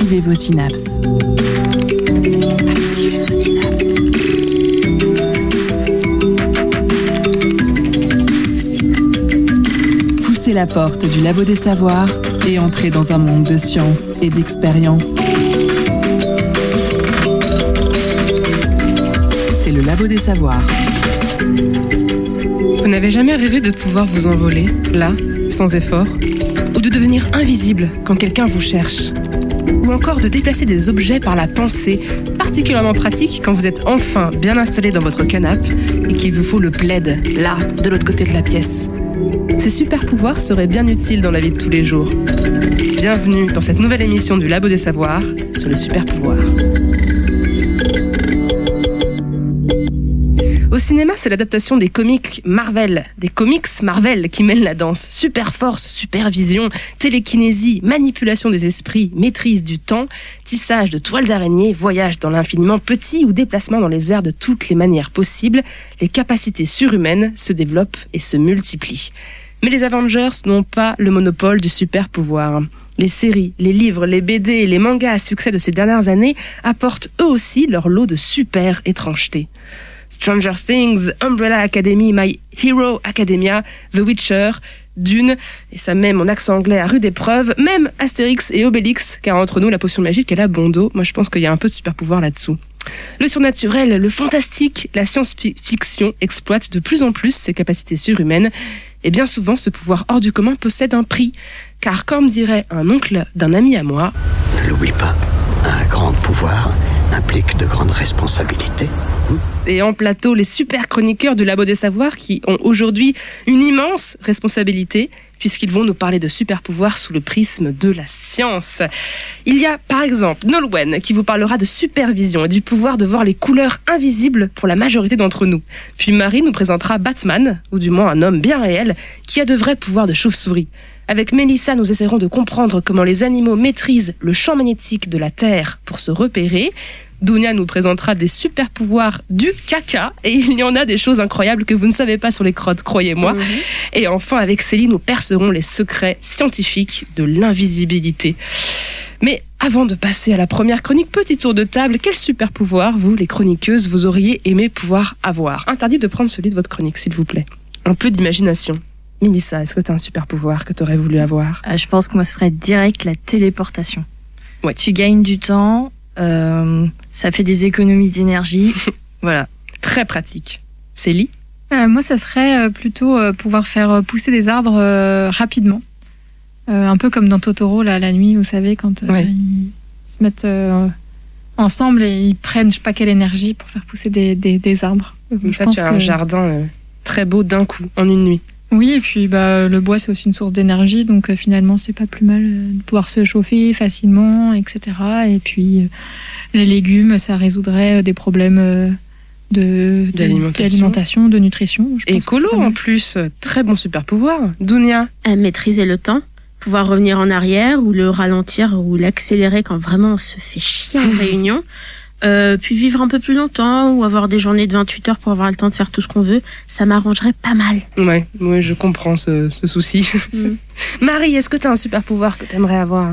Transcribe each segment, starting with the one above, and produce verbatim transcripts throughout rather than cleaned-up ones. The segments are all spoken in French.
Activez vos synapses. Activez vos synapses. Poussez la porte du Labo des Savoirs et entrez dans un monde de science et d'expérience. C'est le Labo des Savoirs. Vous n'avez jamais rêvé de pouvoir vous envoler, là, sans effort, ou de devenir invisible quand quelqu'un vous cherche, ou encore de déplacer des objets par la pensée, particulièrement pratique quand vous êtes enfin bien installé dans votre canapé et qu'il vous faut le plaid, là, de l'autre côté de la pièce. Ces super pouvoirs seraient bien utiles dans la vie de tous les jours. Bienvenue dans cette nouvelle émission du Labo des Savoirs sur les super pouvoirs. Au cinéma, c'est l'adaptation des comics Marvel, des comics Marvel qui mêlent la danse, super force, supervision, télékinésie, manipulation des esprits, maîtrise du temps, tissage de toiles d'araignée, voyage dans l'infiniment petit ou déplacement dans les airs de toutes les manières possibles. Les capacités surhumaines se développent et se multiplient. Mais les Avengers n'ont pas le monopole du super pouvoir. Les séries, les livres, les B D et les mangas à succès de ces dernières années apportent eux aussi leur lot de super étrangetés. Stranger Things, Umbrella Academy, My Hero Academia, The Witcher, Dune, et ça met mon accent anglais à rude épreuve, même Astérix et Obélix, car entre nous, la potion magique, elle a bon dos. Moi, je pense qu'il y a un peu de super pouvoir là-dessous. Le surnaturel, le fantastique, la science-fiction exploitent de plus en plus ces capacités surhumaines, et bien souvent, ce pouvoir hors du commun possède un prix, car comme dirait un oncle d'un ami à moi... Ne l'oublie pas, un grand pouvoir implique de grandes responsabilités. Et en plateau, les super chroniqueurs du Labo des Savoirs qui ont aujourd'hui une immense responsabilité puisqu'ils vont nous parler de super pouvoirs sous le prisme de la science. Il y a par exemple Nolwenn qui vous parlera de supervision et du pouvoir de voir les couleurs invisibles pour la majorité d'entre nous. Puis Marie nous présentera Batman, ou du moins un homme bien réel, qui a de vrais pouvoirs de chauve-souris. Avec Mélissa, nous essaierons de comprendre comment les animaux maîtrisent le champ magnétique de la Terre pour se repérer. Dounia nous présentera des super pouvoirs du caca, et il y en a des choses incroyables que vous ne savez pas sur les crottes, croyez-moi. Mmh. Et enfin, avec Céline, nous percerons les secrets scientifiques de l'invisibilité. Mais avant de passer à la première chronique, petit tour de table, quel super pouvoir, vous, les chroniqueuses, vous auriez aimé pouvoir avoir? Interdit de prendre celui de votre chronique, s'il vous plaît. Un peu d'imagination. Mélissa, est-ce que tu as un super pouvoir que tu aurais voulu avoir? euh, Je pense que moi, ce serait direct la téléportation. Ouais. Tu gagnes du temps, euh, ça fait des économies d'énergie. Voilà. Très pratique. Célie? euh, Moi, ça serait euh, plutôt euh, pouvoir faire pousser des arbres euh, rapidement. Euh, un peu comme dans Totoro, là, la nuit, vous savez, quand euh, ouais. ils se mettent euh, ensemble et ils prennent je sais pas quelle énergie pour faire pousser des, des, des arbres. Comme ça, tu as que... un jardin euh, très beau d'un coup, en une nuit. Oui, et puis bah, le bois, c'est aussi une source d'énergie, donc euh, finalement, c'est pas plus mal euh, de pouvoir se chauffer facilement, et cetera. Et puis, euh, les légumes, ça résoudrait euh, des problèmes euh, de, de, d'alimentation. d'alimentation, de nutrition. Je pense écolo, en plus. Très bon super pouvoir. Dounia? À maîtriser le temps, pouvoir revenir en arrière, ou le ralentir, ou l'accélérer quand vraiment on se fait chier en réunion. Euh, puis vivre un peu plus longtemps ou avoir des journées de vingt-huit heures pour avoir le temps de faire tout ce qu'on veut, ça m'arrangerait pas mal. Ouais, ouais, je comprends ce, ce souci. Mm. Marie, est-ce que tu as un super pouvoir que tu aimerais avoir?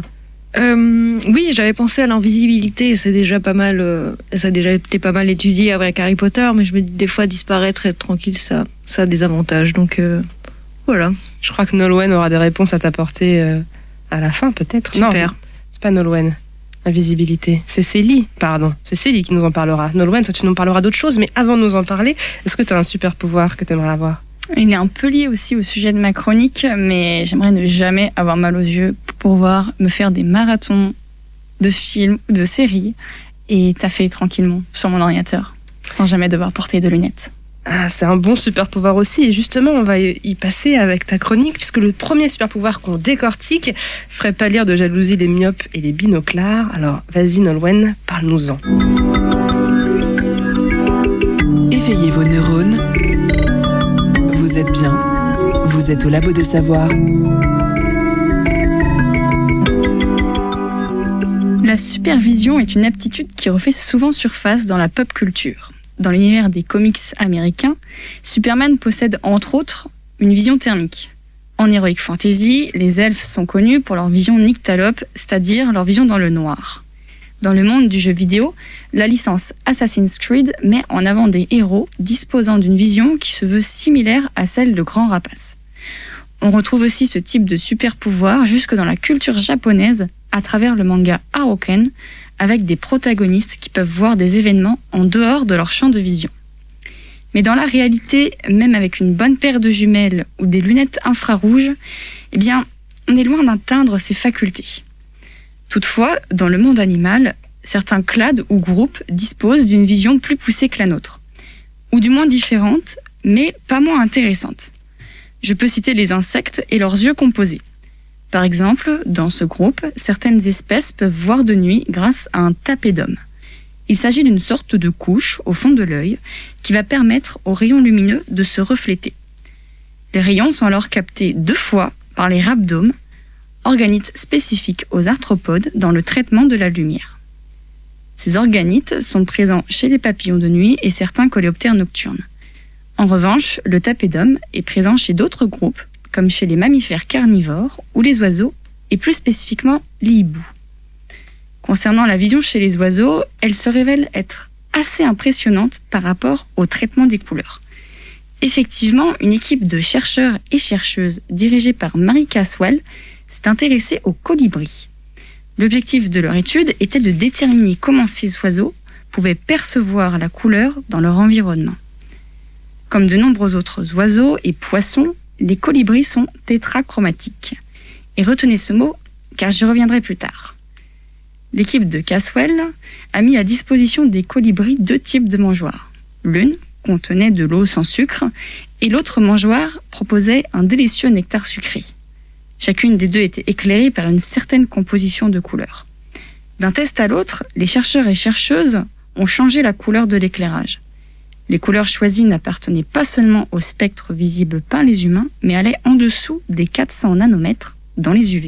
euh, Oui, j'avais pensé à l'invisibilité, c'est déjà pas mal, euh, ça a déjà été pas mal étudié avec Harry Potter, mais je me dis des fois disparaître et être tranquille, ça, ça a des avantages, donc euh, voilà. Je crois que Nolwenn aura des réponses à t'apporter euh, à la fin peut-être. Super. Non, c'est pas Nolwenn. Invisibilité. C'est Célie, pardon. C'est Célie qui nous en parlera. Nolwenn, toi tu nous parleras d'autres choses, mais avant de nous en parler, est-ce que tu as un super pouvoir que tu aimerais avoir? Il est un peu lié aussi au sujet de ma chronique, mais j'aimerais ne jamais avoir mal aux yeux pour pouvoir me faire des marathons de films ou de séries et taffer tranquillement sur mon ordinateur, sans jamais devoir porter de lunettes. Ah, c'est un bon super pouvoir aussi, et justement on va y passer avec ta chronique, puisque le premier super pouvoir qu'on décortique ferait pâlir de jalousie les myopes et les binoclars. Alors vas-y Nolwenn, parle-nous-en. Éveillez vos neurones. Vous êtes bien. Vous êtes au Labo des Savoirs. La supervision est une aptitude qui refait souvent surface dans la pop culture. Dans l'univers des comics américains, Superman possède entre autres une vision thermique. En Heroic Fantasy, les elfes sont connus pour leur vision nyctalope, c'est-à-dire leur vision dans le noir. Dans le monde du jeu vidéo, la licence Assassin's Creed met en avant des héros disposant d'une vision qui se veut similaire à celle de grands rapaces. On retrouve aussi ce type de super pouvoir jusque dans la culture japonaise à travers le manga Haruken, avec des protagonistes qui peuvent voir des événements en dehors de leur champ de vision. Mais dans la réalité, même avec une bonne paire de jumelles ou des lunettes infrarouges, eh bien, on est loin d'atteindre ces facultés. Toutefois, dans le monde animal, certains clades ou groupes disposent d'une vision plus poussée que la nôtre, ou du moins différente, mais pas moins intéressante. Je peux citer les insectes et leurs yeux composés. Par exemple, dans ce groupe, certaines espèces peuvent voir de nuit grâce à un tapédome. Il s'agit d'une sorte de couche au fond de l'œil qui va permettre aux rayons lumineux de se refléter. Les rayons sont alors captés deux fois par les rhabdomes, organites spécifiques aux arthropodes dans le traitement de la lumière. Ces organites sont présents chez les papillons de nuit et certains coléoptères nocturnes. En revanche, le tapédome est présent chez d'autres groupes, comme chez les mammifères carnivores ou les oiseaux, et plus spécifiquement les hiboux. Concernant la vision chez les oiseaux, elle se révèle être assez impressionnante par rapport au traitement des couleurs. Effectivement, une équipe de chercheurs et chercheuses dirigée par Mary Caswell s'est intéressée aux colibris. L'objectif de leur étude était de déterminer comment ces oiseaux pouvaient percevoir la couleur dans leur environnement. Comme de nombreux autres oiseaux et poissons, les colibris sont tétrachromatiques. Et retenez ce mot, car j'y reviendrai plus tard. L'équipe de Caswell a mis à disposition des colibris deux types de mangeoires. L'une contenait de l'eau sans sucre et l'autre mangeoire proposait un délicieux nectar sucré. Chacune des deux était éclairée par une certaine composition de couleurs. D'un test à l'autre, les chercheurs et chercheuses ont changé la couleur de l'éclairage. Les couleurs choisies n'appartenaient pas seulement au spectre visible par les humains, mais allaient en dessous des quatre cents nanomètres dans les U V.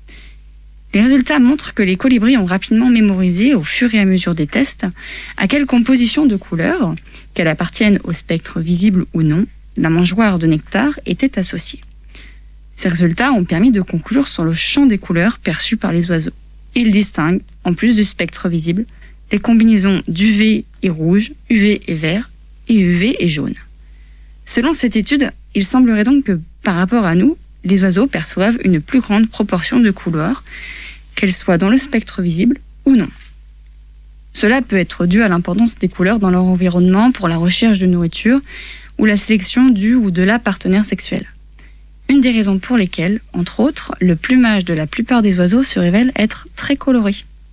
Les résultats montrent que les colibris ont rapidement mémorisé, au fur et à mesure des tests, à quelle composition de couleurs, qu'elle appartienne au spectre visible ou non, la mangeoire de nectar était associée. Ces résultats ont permis de conclure sur le champ des couleurs perçues par les oiseaux. Ils distinguent, en plus du spectre visible, les combinaisons d'U V et rouge, U V et vert, et U V et jaune. Selon cette étude, il semblerait donc que, par rapport à nous, les oiseaux perçoivent une plus grande proportion de couleurs, qu'elles soient dans le spectre visible ou non. Cela peut être dû à l'importance des couleurs dans leur environnement pour la recherche de nourriture ou la sélection du ou de la partenaire sexuel. Une des raisons pour lesquelles, entre autres, le plumage de la plupart des oiseaux se révèle être très coloré.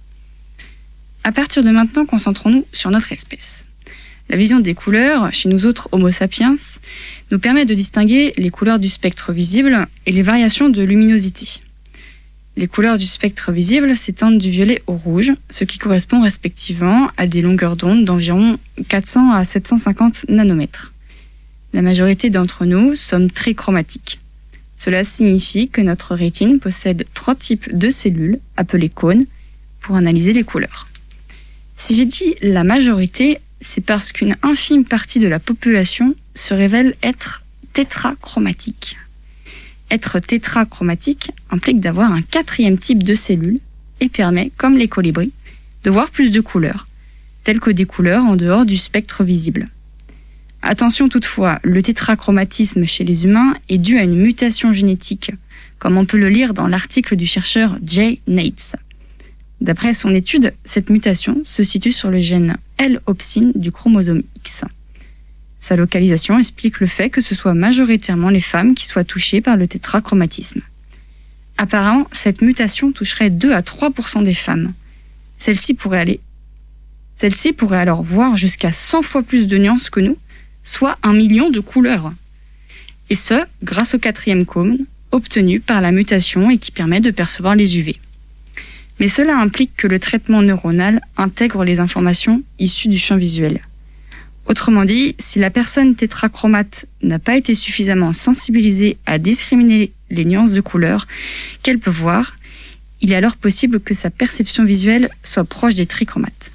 À partir de maintenant, concentrons-nous sur notre espèce. La vision des couleurs, chez nous autres Homo sapiens, nous permet de distinguer les couleurs du spectre visible et les variations de luminosité. Les couleurs du spectre visible s'étendent du violet au rouge, ce qui correspond respectivement à des longueurs d'onde d'environ quatre cents à sept cent cinquante nanomètres. La majorité d'entre nous sommes très chromatiques. Cela signifie que notre rétine possède trois types de cellules, appelées cônes, pour analyser les couleurs. Si j'ai dit la majorité, c'est parce qu'une infime partie de la population se révèle être tétrachromatique. Être tétrachromatique implique d'avoir un quatrième type de cellules et permet, comme les colibris, de voir plus de couleurs, telles que des couleurs en dehors du spectre visible. Attention toutefois, le tétrachromatisme chez les humains est dû à une mutation génétique, comme on peut le lire dans l'article du chercheur Jay Nates. D'après son étude, cette mutation se situe sur le gène L-opsine du chromosome X. Sa localisation explique le fait que ce soit majoritairement les femmes qui soient touchées par le tétrachromatisme. Apparemment, cette mutation toucherait deux à trois pour cent des femmes. Celle-ci pourrait aller... Celle-ci pourrait alors voir jusqu'à cent fois plus de nuances que nous, soit un million de couleurs. Et ce, grâce au quatrième cône, obtenu par la mutation et qui permet de percevoir les U V. Mais cela implique que le traitement neuronal intègre les informations issues du champ visuel. Autrement dit, si la personne tétrachromate n'a pas été suffisamment sensibilisée à discriminer les nuances de couleurs qu'elle peut voir, il est alors possible que sa perception visuelle soit proche des trichromates.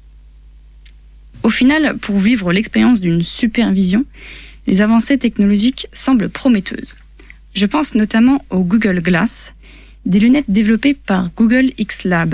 Au final, pour vivre l'expérience d'une supervision, les avancées technologiques semblent prometteuses. Je pense notamment au Google Glass, des lunettes développées par Google X Lab.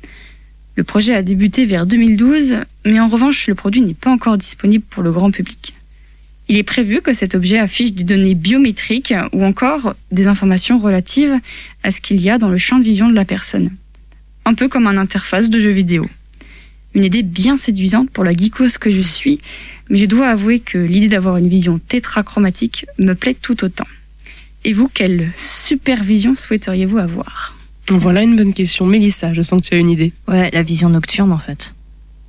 Le projet a débuté vers deux mille douze, mais en revanche, le produit n'est pas encore disponible pour le grand public. Il est prévu que cet objet affiche des données biométriques ou encore des informations relatives à ce qu'il y a dans le champ de vision de la personne. Un peu comme une interface de jeu vidéo. Une idée bien séduisante pour la geekose que je suis, mais je dois avouer que l'idée d'avoir une vision tétrachromatique me plaît tout autant. Et vous, quelle supervision souhaiteriez-vous avoir ? Voilà une bonne question. Mélissa, je sens que tu as une idée. Ouais, la vision nocturne en fait. Pratique ?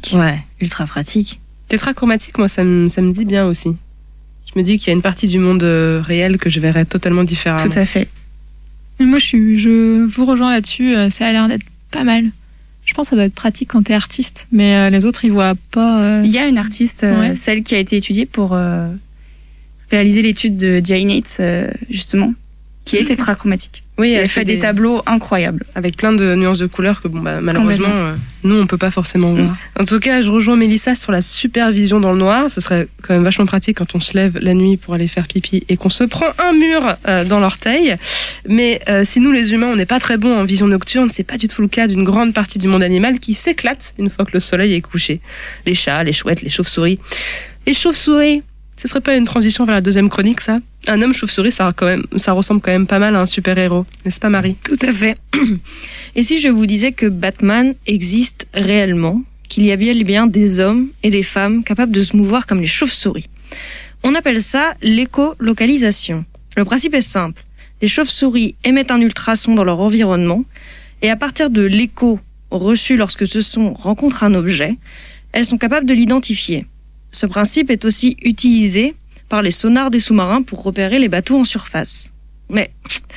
Ouais, ultra pratique. Tétrachromatique, moi, ça me, ça me dit bien aussi. Je me dis qu'il y a une partie du monde euh, réel que je verrais totalement différemment. Tout à fait. Mais moi, je, suis, je vous rejoins là-dessus. euh, Ça a l'air d'être pas mal. Je pense que ça doit être pratique quand t'es artiste, mais euh, les autres, ils voient pas. euh, Il y a une artiste, euh, Ouais. celle qui a été étudiée pour euh, réaliser l'étude de Jay Nates, euh, justement, qui est tétrachromatique. Oui, Elle fait des tableaux incroyables. avec plein de nuances de couleurs que bon, bah, malheureusement, Complètement. euh, nous, on peut pas forcément Mm. voir. En tout cas, je rejoins Mélissa sur la supervision dans le noir. Ce serait quand même vachement pratique quand on se lève la nuit pour aller faire pipi et qu'on se prend un mur euh, dans l'orteil. Mais euh, si nous, les humains, on n'est pas très bons en vision nocturne, c'est pas du tout le cas d'une grande partie du monde animal qui s'éclate une fois que le soleil est couché. Les chats, les chouettes, les chauves-souris. Les chauves-souris, ce serait pas une transition vers la deuxième chronique, ça ? Un homme chauve-souris, ça, quand même, ça ressemble quand même pas mal à un super-héros, n'est-ce pas, Marie ? Tout à fait. Et si je vous disais que Batman existe réellement, qu'il y a bien, bien des hommes et des femmes capables de se mouvoir comme les chauves-souris. On appelle ça l'écolocalisation. Le principe est simple. Les chauves-souris émettent un ultrason dans leur environnement et à partir de l'écho reçu lorsque ce son rencontre un objet, elles sont capables de l'identifier. Ce principe est aussi utilisé par les sonars des sous-marins pour repérer les bateaux en surface. Mais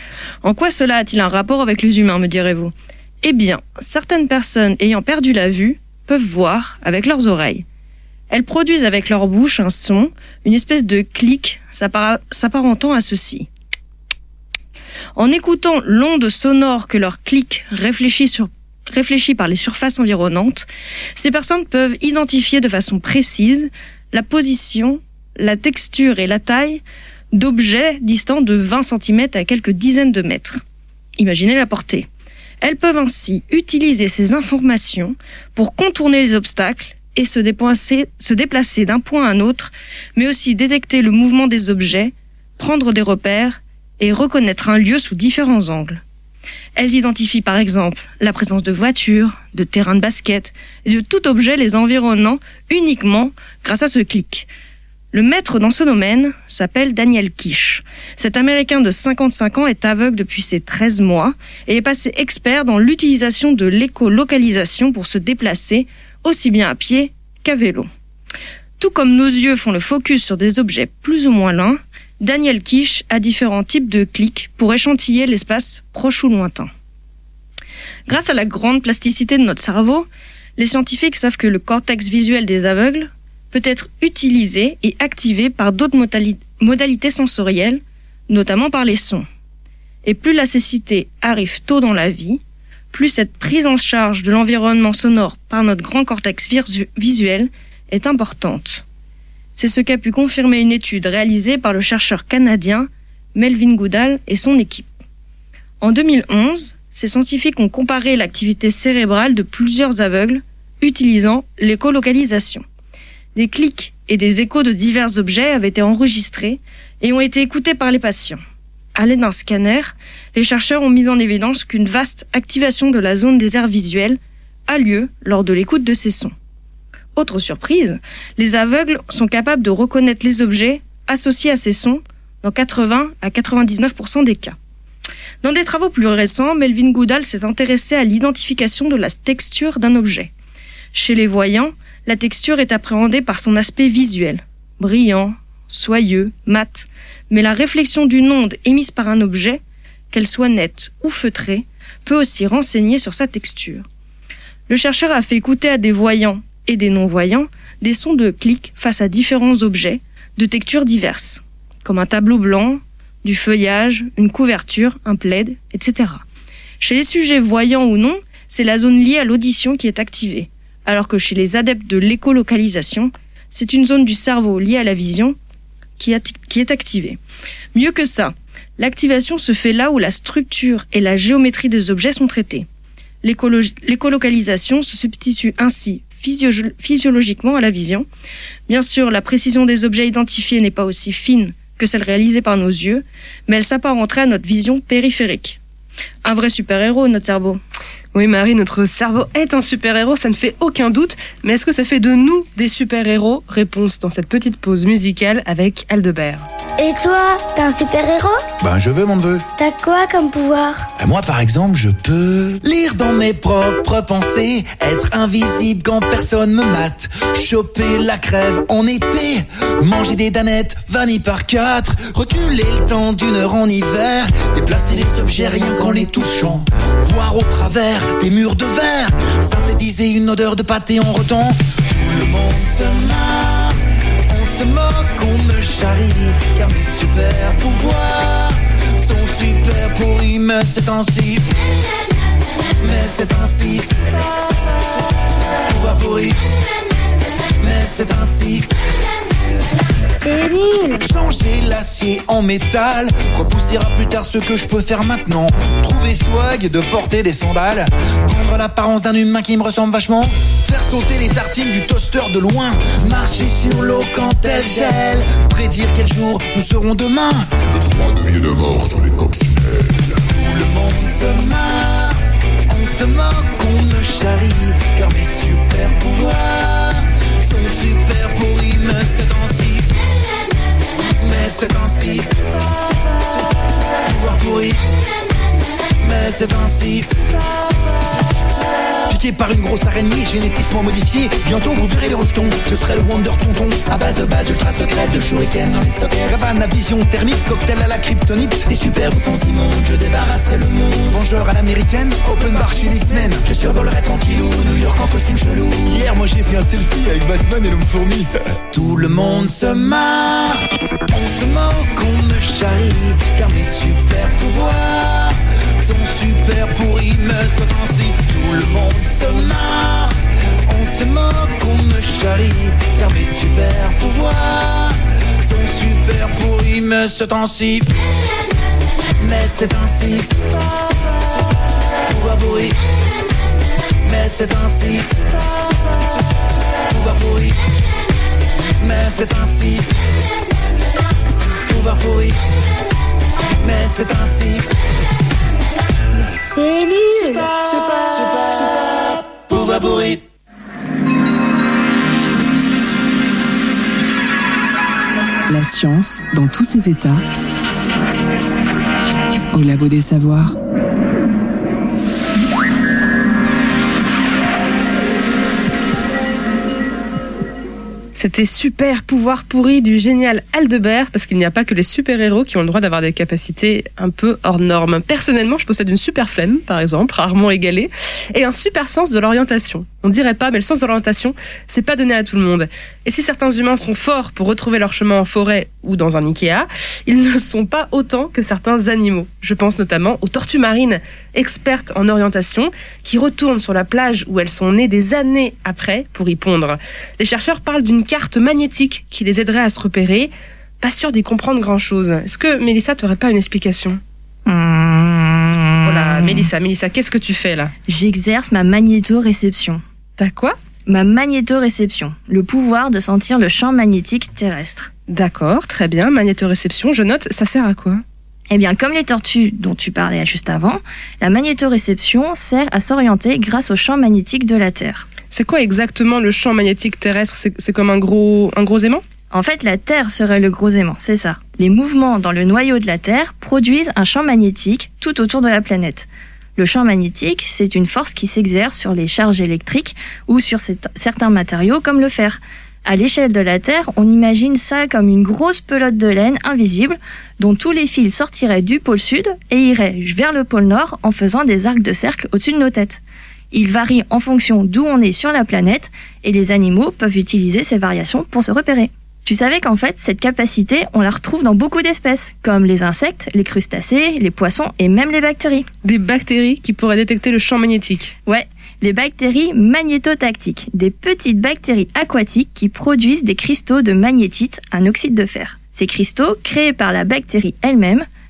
en quoi cela a-t-il un rapport avec les humains, me direz-vous ? Eh bien, certaines personnes ayant perdu la vue peuvent voir avec leurs oreilles. Elles produisent avec leur bouche un son, une espèce de clic s'appara- s'apparentant à ceci. En écoutant l'onde sonore que leur clic réfléchit sur réfléchit par les surfaces environnantes, ces personnes peuvent identifier de façon précise la position, la texture et la taille d'objets distants de vingt centimètres à quelques dizaines de mètres. Imaginez la portée. Elles peuvent ainsi utiliser ces informations pour contourner les obstacles et se déplacer, se déplacer d'un point à un autre, mais aussi détecter le mouvement des objets, prendre des repères et reconnaître un lieu sous différents angles. Elles identifient par exemple la présence de voitures, de terrains de basket et de tout objet les environnant uniquement grâce à ce clic. Le maître dans ce domaine s'appelle Daniel Kish. Cet Américain de cinquante-cinq ans est aveugle depuis ses treize mois et est passé expert dans l'utilisation de l'écolocalisation pour se déplacer aussi bien à pied qu'à vélo. Tout comme nos yeux font le focus sur des objets plus ou moins loin, Daniel Kish a différents types de clics pour échantiller l'espace proche ou lointain. Grâce à la grande plasticité de notre cerveau, les scientifiques savent que le cortex visuel des aveugles peut être utilisé et activé par d'autres modali- modalités sensorielles, notamment par les sons. Et plus la cécité arrive tôt dans la vie, plus cette prise en charge de l'environnement sonore par notre grand cortex visu- visuel est importante. C'est ce qu'a pu confirmer une étude réalisée par le chercheur canadien Melvin Goodall et son équipe. En deux mille onze, ces scientifiques ont comparé l'activité cérébrale de plusieurs aveugles utilisant l'écolocalisation. Des clics et des échos de divers objets avaient été enregistrés et ont été écoutés par les patients. À l'aide d'un scanner, les chercheurs ont mis en évidence qu'une vaste activation de la zone des aires visuelles a lieu lors de l'écoute de ces sons. Autre surprise, les aveugles sont capables de reconnaître les objets associés à ces sons dans quatre-vingts à quatre-vingt-dix-neuf pour cent des cas. Dans des travaux plus récents, Melvin Goodall s'est intéressé à l'identification de la texture d'un objet. Chez les voyants, la texture est appréhendée par son aspect visuel, brillant, soyeux, mat, mais la réflexion d'une onde émise par un objet, qu'elle soit nette ou feutrée, peut aussi renseigner sur sa texture. Le chercheur a fait écouter à des voyants et des non-voyants des sons de clics face à différents objets de textures diverses, comme un tableau blanc, du feuillage, une couverture, un plaid, et cetera. Chez les sujets voyants ou non, c'est la zone liée à l'audition qui est activée, alors que chez les adeptes de l'écolocalisation, c'est une zone du cerveau liée à la vision qui est activée. Mieux que ça, L'activation se fait là où la structure et la géométrie des objets sont traitées. L'écolo- l'écolocalisation se substitue ainsi physio- physiologiquement à la vision. Bien sûr, la précision des objets identifiés n'est pas aussi fine que celle réalisée par nos yeux, mais elle s'apparenterait à notre vision périphérique. Un vrai super-héros, notre cerveau. Oui, Marie, notre cerveau est un super-héros, ça ne fait aucun doute. Mais est-ce que ça fait de nous des super-héros ? Réponse dans cette petite pause musicale avec Aldebert. Et toi, t'es un super-héros ? Ben, je veux mon neveu. T'as quoi comme pouvoir ? Moi, par exemple, je peux lire dans mes propres pensées, être invisible quand personne me mate, choper la crève en été, manger des danettes vanille par quatre, reculer le temps d'une heure en hiver, déplacer les objets rien qu'en les touchant, voir au travers des murs de verre, synthétiser une odeur de pâté en rotant. Tout le monde se marre, on se moque, on me charrie, car mes super pouvoirs sont super pourris, mais c'est ainsi. Mais c'est ainsi. Pouvoir pourri, mais c'est ainsi. C'est nul. Changer l'acier en métal, repousser à plus tard ce que je peux faire maintenant. Trouver swag de porter des sandales, prendre l'apparence d'un humain qui me ressemble vachement, faire sauter les tartines du toaster de loin, marcher sur l'eau quand elle gèle, prédire quel jour nous serons demain, des droits de vie et de mort sur les coccinelles. Tout le monde se marre, on se moque, on me charrie, car mes super pouvoirs sont super pourris, mais c'est ainsi. Mais c'est ainsi. Pouvoir pourri, mais c'est ainsi. Piqué par une grosse araignée génétiquement modifiée, bientôt vous verrez les rejetons. Je serai le Wonder Tonton, à base de base ultra secrète, de shuriken dans les sockets. Ravane à vision thermique, cocktail à la kryptonite. Des super bouffons immondes, je débarrasserai le monde. Vengeur à l'américaine, open bar chez les semaines. Je survolerai tranquillou, New York en costume chelou. Hier moi j'ai fait un selfie avec Batman et l'homme fourmi. Tout le monde se marre, on se moque, on me charrie, car mes super pouvoirs sont super pourris, mais c'est ainsi. Tout le monde se marre, on se moque, on me charrie, car mes super pouvoirs sont super pourris, mais c'est ainsi. Mais c'est ainsi. Pouvoir pourri, mais c'est ainsi. Pouvoir pourri, mais c'est ainsi. Pouvoir pourri, mais c'est ainsi. C'est nul. Super, super, super, super. Pouvoir pourri. La science dans tous ses états. Au Labo des Savoirs. C'était Super Pouvoir Pourri du génial Aldebert, parce qu'il n'y a pas que les super-héros qui ont le droit d'avoir des capacités un peu hors normes. Personnellement, je possède une super flemme, par exemple, rarement égalée, et un super sens de l'orientation. On dirait pas, mais le sens de l'orientation, c'est pas donné à tout le monde. Et si certains humains sont forts pour retrouver leur chemin en forêt ou dans un Ikea, ils ne sont pas autant que certains animaux. Je pense notamment aux tortues marines, expertes en orientation, qui retournent sur la plage où elles sont nées des années après pour y pondre. Les chercheurs parlent d'une carte magnétique qui les aiderait à se repérer. Pas sûr d'y comprendre grand-chose. Est-ce que, Mélissa, tu n'aurais pas une explication ? Mmh. Voilà, Mélissa, Mélissa, qu'est-ce que tu fais là ? J'exerce ma magnétoréception. T'as quoi ? Ma magnétoréception, le pouvoir de sentir le champ magnétique terrestre. D'accord, très bien, magnétoréception, je note, ça sert à quoi ? Eh bien, comme les tortues dont tu parlais juste avant, la magnétoréception sert à s'orienter grâce au champ magnétique de la Terre. C'est quoi exactement le champ magnétique terrestre ? C'est, c'est comme un gros, un gros aimant ? En fait, la Terre serait le gros aimant, c'est ça. Les mouvements dans le noyau de la Terre produisent un champ magnétique tout autour de la planète. Le champ magnétique, c'est une force qui s'exerce sur les charges électriques ou sur certains matériaux comme le fer. À l'échelle de la Terre, on imagine ça comme une grosse pelote de laine invisible dont tous les fils sortiraient du pôle sud et iraient vers le pôle nord en faisant des arcs de cercle au-dessus de nos têtes. Ils varient en fonction d'où on est sur la planète et les animaux peuvent utiliser ces variations pour se repérer. Tu savais qu'en fait, cette capacité, on la retrouve dans beaucoup d'espèces, comme les insectes, les crustacés, les poissons et même les bactéries. Des bactéries qui pourraient détecter le champ magnétique ? Ouais, les bactéries magnétotactiques, des petites bactéries aquatiques qui produisent des cristaux de magnétite, un oxyde de fer. Ces cristaux, créés par la bactérie elle-même,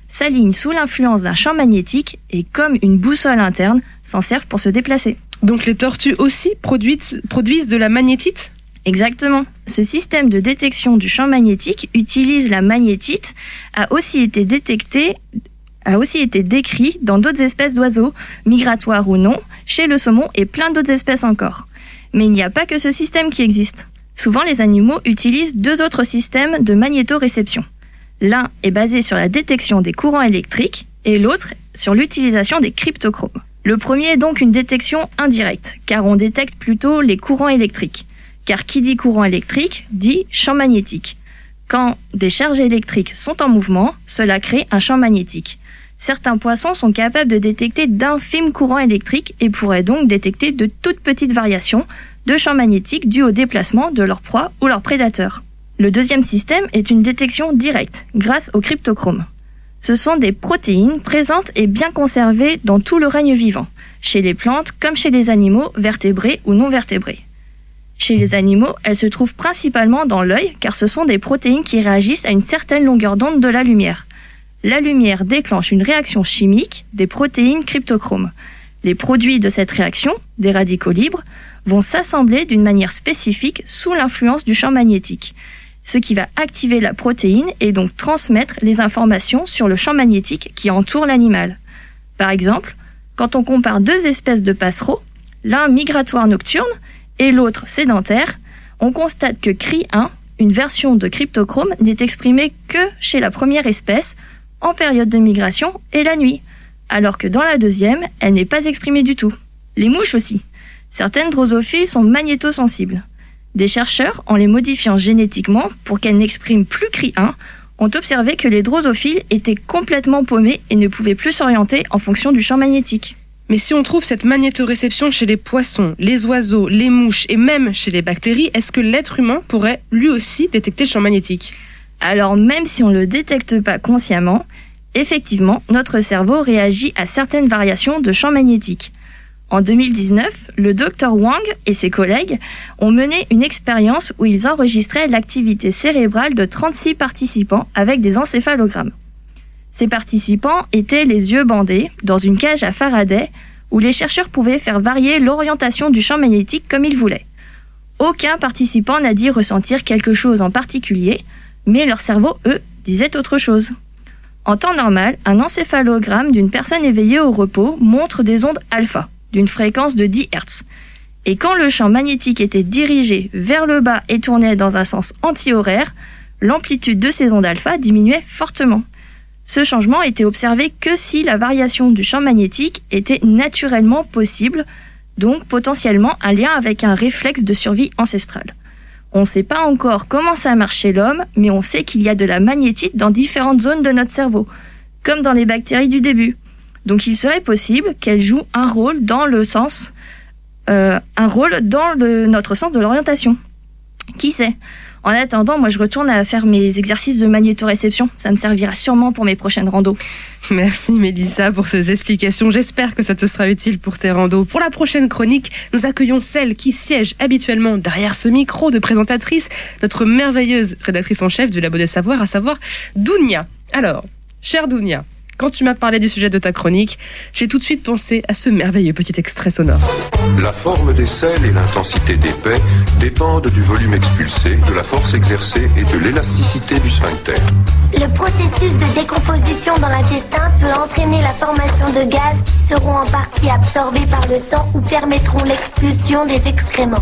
s'alignent sous l'influence d'un champ magnétique et, comme une boussole interne, s'en servent pour se déplacer. Donc les tortues aussi produisent, produisent de la magnétite ? Exactement. Ce système de détection du champ magnétique utilise la magnétite, a aussi été détecté, a aussi été décrit dans d'autres espèces d'oiseaux, migratoires ou non, chez le saumon et plein d'autres espèces encore. Mais il n'y a pas que ce système qui existe. Souvent, les animaux utilisent deux autres systèmes de magnétoréception. L'un est basé sur la détection des courants électriques et l'autre sur l'utilisation des cryptochromes. Le premier est donc une détection indirecte, car on détecte plutôt les courants électriques. Car qui dit courant électrique dit champ magnétique. Quand des charges électriques sont en mouvement, cela crée un champ magnétique. Certains poissons sont capables de détecter d'infimes courants électriques et pourraient donc détecter de toutes petites variations de champs magnétiques dues au déplacement de leur proie ou leur prédateur. Le deuxième système est une détection directe, grâce aux cryptochromes. Ce sont des protéines présentes et bien conservées dans tout le règne vivant, chez les plantes comme chez les animaux vertébrés ou non vertébrés. Chez les animaux, elles se trouvent principalement dans l'œil car ce sont des protéines qui réagissent à une certaine longueur d'onde de la lumière. La lumière déclenche une réaction chimique des protéines cryptochromes. Les produits de cette réaction, des radicaux libres, vont s'assembler d'une manière spécifique sous l'influence du champ magnétique, ce qui va activer la protéine et donc transmettre les informations sur le champ magnétique qui entoure l'animal. Par exemple, quand on compare deux espèces de passereaux, l'un migratoire nocturne et l'autre sédentaire, on constate que C R I un, une version de cryptochrome, n'est exprimée que chez la première espèce, en période de migration et la nuit, alors que dans la deuxième, elle n'est pas exprimée du tout. Les mouches aussi. Certaines drosophiles sont magnétosensibles. Des chercheurs, en les modifiant génétiquement pour qu'elles n'expriment plus C R I un, ont observé que les drosophiles étaient complètement paumés et ne pouvaient plus s'orienter en fonction du champ magnétique. Mais si on trouve cette magnétoréception chez les poissons, les oiseaux, les mouches et même chez les bactéries, est-ce que l'être humain pourrait lui aussi détecter le champ magnétique ? Alors même si on ne le détecte pas consciemment, effectivement, notre cerveau réagit à certaines variations de champ magnétique. En deux mille dix-neuf, le docteur Wang et ses collègues ont mené une expérience où ils enregistraient l'activité cérébrale de trente-six participants avec des encéphalogrammes. Ces participants étaient les yeux bandés dans une cage à Faraday où les chercheurs pouvaient faire varier l'orientation du champ magnétique comme ils voulaient. Aucun participant n'a dit ressentir quelque chose en particulier, mais leur cerveau, eux, disait autre chose. En temps normal, un encéphalogramme d'une personne éveillée au repos montre des ondes alpha, d'une fréquence de dix hertz. Et quand le champ magnétique était dirigé vers le bas et tournait dans un sens anti-horaire, l'amplitude de ces ondes alpha diminuait fortement. Ce changement était observé que si la variation du champ magnétique était naturellement possible, donc potentiellement un lien avec un réflexe de survie ancestrale. On ne sait pas encore comment ça marche chez l'homme, mais on sait qu'il y a de la magnétite dans différentes zones de notre cerveau, comme dans les bactéries du début. Donc il serait possible qu'elle joue un rôle dans le sens, euh, un rôle dans le, notre sens de l'orientation. Qui sait ? En attendant, moi je retourne à faire mes exercices de magnétoréception. Ça me servira sûrement pour mes prochaines randos. Merci Mélissa pour ces explications. J'espère que ça te sera utile pour tes randos. Pour la prochaine chronique, nous accueillons celle qui siège habituellement derrière ce micro de présentatrice, notre merveilleuse rédactrice en chef du Labo des Savoirs, à savoir Dounia. Alors, chère Dounia, quand tu m'as parlé du sujet de ta chronique, j'ai tout de suite pensé à ce merveilleux petit extrait sonore. La forme des selles et l'intensité des pets dépendent du volume expulsé, de la force exercée et de l'élasticité du sphincter. Le processus de décomposition dans l'intestin peut entraîner la formation de gaz qui seront en partie absorbés par le sang ou permettront l'expulsion des excréments.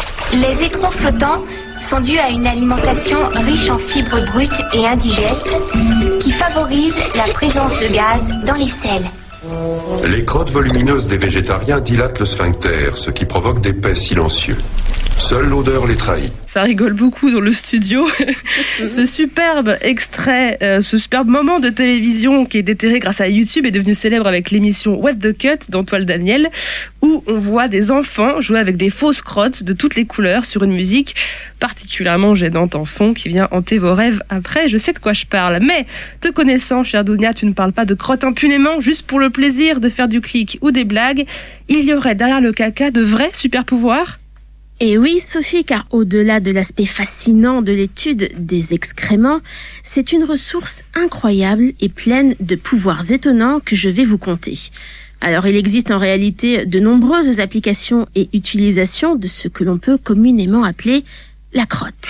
Les écrans flottants sont dus à une alimentation riche en fibres brutes et indigestes qui favorise la présence de gaz dans les selles. Les crottes volumineuses des végétariens dilatent le sphincter, ce qui provoque des pets silencieux. Seule l'odeur les trahit. Ça rigole beaucoup dans le studio. Ce superbe extrait, euh, ce superbe moment de télévision qui est déterré grâce à YouTube est devenu célèbre avec l'émission What the Cut d'Antoine Daniel, où on voit des enfants jouer avec des fausses crottes de toutes les couleurs sur une musique particulièrement gênante en fond qui vient hanter vos rêves après. Je sais de quoi je parle, mais te connaissant, chère Dounia, tu ne parles pas de crottes impunément juste pour le plaisir de faire du clic ou des blagues. Il y aurait derrière le caca de vrais super pouvoirs ? Et oui, Sophie, car au-delà de l'aspect fascinant de l'étude des excréments, c'est une ressource incroyable et pleine de pouvoirs étonnants que je vais vous conter. Alors, il existe en réalité de nombreuses applications et utilisations de ce que l'on peut communément appeler la crotte.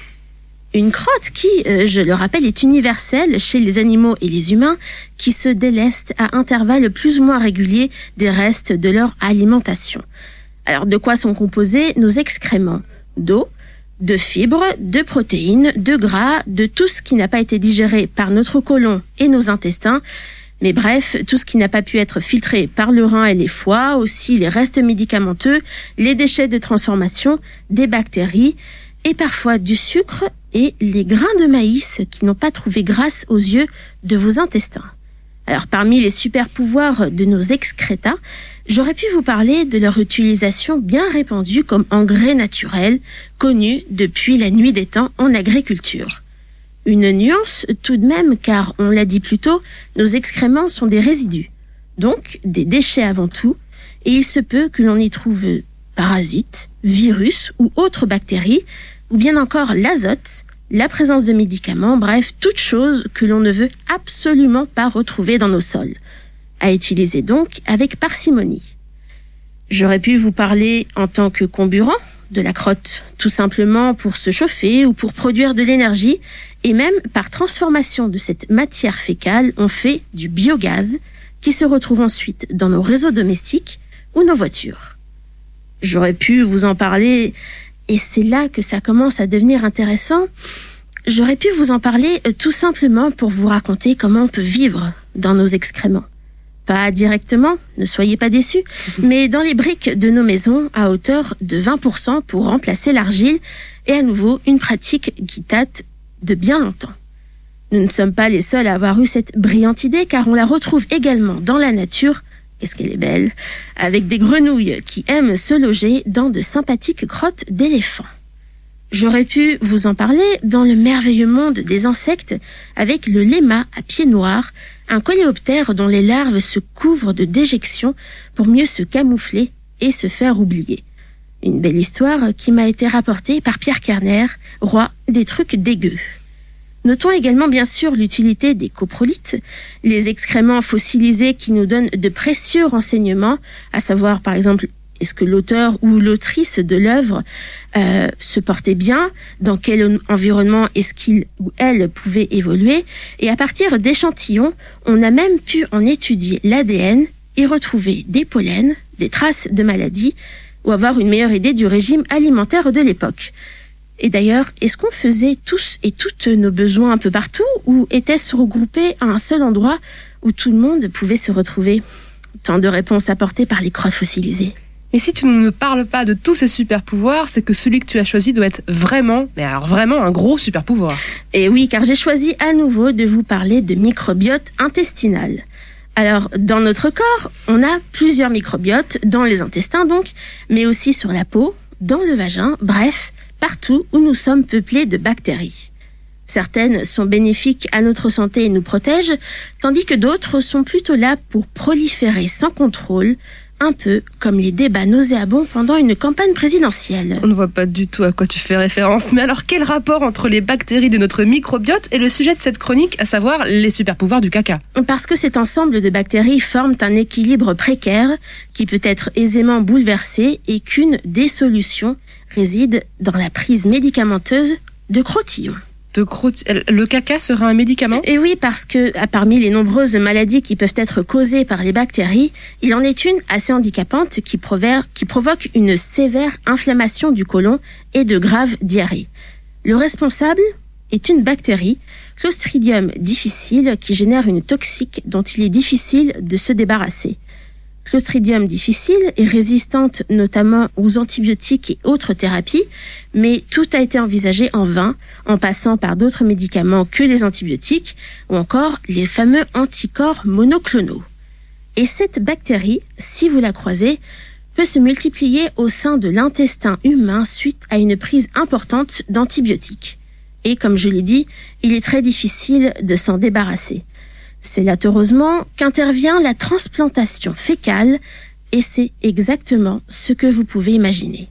Une crotte qui, euh, je le rappelle, est universelle chez les animaux et les humains qui se délestent à intervalles plus ou moins réguliers des restes de leur alimentation. Alors, de quoi sont composés nos excréments ? D'eau, de fibres, de protéines, de gras, de tout ce qui n'a pas été digéré par notre côlon et nos intestins, mais bref, tout ce qui n'a pas pu être filtré par le rein et les foies, aussi les restes médicamenteux, les déchets de transformation, des bactéries, et parfois du sucre et les grains de maïs qui n'ont pas trouvé grâce aux yeux de vos intestins. Alors, parmi les super pouvoirs de nos excréta, j'aurais pu vous parler de leur utilisation bien répandue comme engrais naturel, connue depuis la nuit des temps en agriculture. Une nuance tout de même, car on l'a dit plus tôt, nos excréments sont des résidus, donc des déchets avant tout, et il se peut que l'on y trouve parasites, virus ou autres bactéries, ou bien encore l'azote, la présence de médicaments, bref, toute chose que l'on ne veut absolument pas retrouver dans nos sols. À utiliser donc avec parcimonie. J'aurais pu vous parler en tant que comburant de la crotte, tout simplement pour se chauffer ou pour produire de l'énergie, et même par transformation de cette matière fécale, on fait du biogaz qui se retrouve ensuite dans nos réseaux domestiques ou nos voitures. J'aurais pu vous en parler, et c'est là que ça commence à devenir intéressant, j'aurais pu vous en parler tout simplement pour vous raconter comment on peut vivre dans nos excréments. Pas directement, ne soyez pas déçus, mais dans les briques de nos maisons à hauteur de vingt pour cent pour remplacer l'argile, et à nouveau une pratique qui date de bien longtemps. Nous ne sommes pas les seuls à avoir eu cette brillante idée, car on la retrouve également dans la nature, qu'est-ce qu'elle est belle, avec des grenouilles qui aiment se loger dans de sympathiques grottes d'éléphants. J'aurais pu vous en parler dans le merveilleux monde des insectes avec le léma à pieds noirs, un coléoptère dont les larves se couvrent de déjections pour mieux se camoufler et se faire oublier. Une belle histoire qui m'a été rapportée par Pierre Kerner, roi des trucs dégueux. Notons également bien sûr l'utilité des coprolites, les excréments fossilisés qui nous donnent de précieux renseignements, à savoir par exemple est-ce que l'auteur ou l'autrice de l'œuvre euh, se portait bien, dans quel environnement est-ce qu'il ou elle pouvait évoluer, et à partir d'échantillons, on a même pu en étudier l'A D N et retrouver des pollens, des traces de maladies, ou avoir une meilleure idée du régime alimentaire de l'époque. Et d'ailleurs, est-ce qu'on faisait tous et toutes nos besoins un peu partout, ou était-ce regroupé à un seul endroit où tout le monde pouvait se retrouver ? Tant de réponses apportées par les crottes fossilisées. Et si tu ne me parles pas de tous ces super pouvoirs, c'est que celui que tu as choisi doit être vraiment, mais alors vraiment un gros super pouvoir. Et oui, car j'ai choisi à nouveau de vous parler de microbiote intestinal. Alors, dans notre corps, on a plusieurs microbiotes, dans les intestins donc, mais aussi sur la peau, dans le vagin, bref, partout où nous sommes peuplés de bactéries. Certaines sont bénéfiques à notre santé et nous protègent, tandis que d'autres sont plutôt là pour proliférer sans contrôle, un peu comme les débats nauséabonds pendant une campagne présidentielle. On ne voit pas du tout à quoi tu fais référence, mais alors quel rapport entre les bactéries de notre microbiote et le sujet de cette chronique, à savoir les super pouvoirs du caca ? Parce que cet ensemble de bactéries forment un équilibre précaire qui peut être aisément bouleversé et qu'une des solutions réside dans la prise médicamenteuse de crotillon. De croti... Le caca sera un médicament ? Et oui, parce que parmi les nombreuses maladies qui peuvent être causées par les bactéries, il en est une assez handicapante qui, provère... qui provoque une sévère inflammation du côlon et de graves diarrhées. Le responsable est une bactérie, Clostridium difficile, qui génère une toxique dont il est difficile de se débarrasser. Clostridium difficile est résistante notamment aux antibiotiques et autres thérapies, mais tout a été envisagé en vain, en passant par d'autres médicaments que les antibiotiques, ou encore les fameux anticorps monoclonaux. Et cette bactérie, si vous la croisez, peut se multiplier au sein de l'intestin humain suite à une prise importante d'antibiotiques. Et comme je l'ai dit, il est très difficile de s'en débarrasser. C'est là heureusement qu'intervient la transplantation fécale, et c'est exactement ce que vous pouvez imaginer.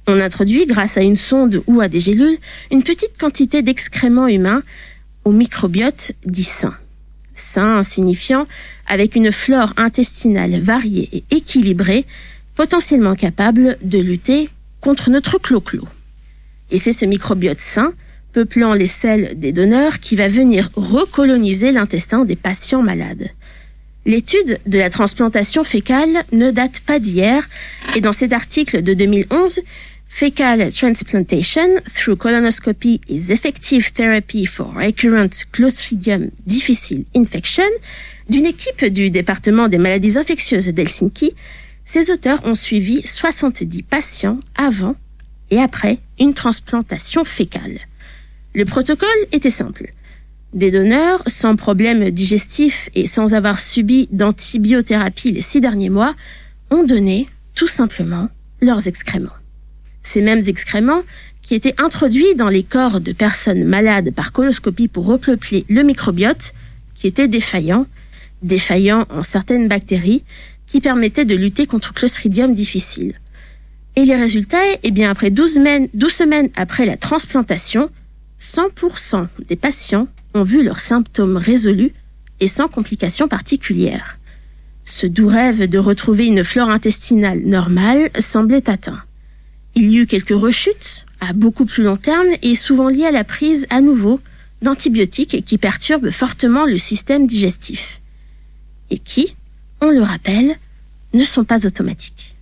On introduit, grâce à une sonde ou à des gélules, une petite quantité d'excréments humains au microbiote dit sain. Sain signifiant avec une flore intestinale variée et équilibrée, potentiellement capable de lutter contre notre clo-clo. Et c'est ce microbiote sain, peuplant les selles des donneurs, qui va venir recoloniser l'intestin des patients malades. L'étude de la transplantation fécale ne date pas d'hier, et dans cet article de deux mille onze, Fecal Transplantation through Colonoscopy is Effective Therapy for Recurrent Clostridium Difficile Infection, d'une équipe du département des maladies infectieuses d'Helsinki, ces auteurs ont suivi soixante-dix patients avant et après une transplantation fécale. Le protocole était simple. Des donneurs sans problème digestif et sans avoir subi d'antibiothérapie les six derniers mois ont donné tout simplement leurs excréments. Ces mêmes excréments qui étaient introduits dans les corps de personnes malades par coloscopie pour repeupler le microbiote qui était défaillant, défaillant en certaines bactéries qui permettaient de lutter contre Clostridium difficile. Et les résultats, eh bien après douze semaines, douze semaines après la transplantation, cent pour cent des patients ont vu leurs symptômes résolus et sans complications particulières. Ce doux rêve de retrouver une flore intestinale normale semblait atteint. Il y eut quelques rechutes à beaucoup plus long terme et souvent liées à la prise à nouveau d'antibiotiques qui perturbent fortement le système digestif et qui, on le rappelle, ne sont pas automatiques.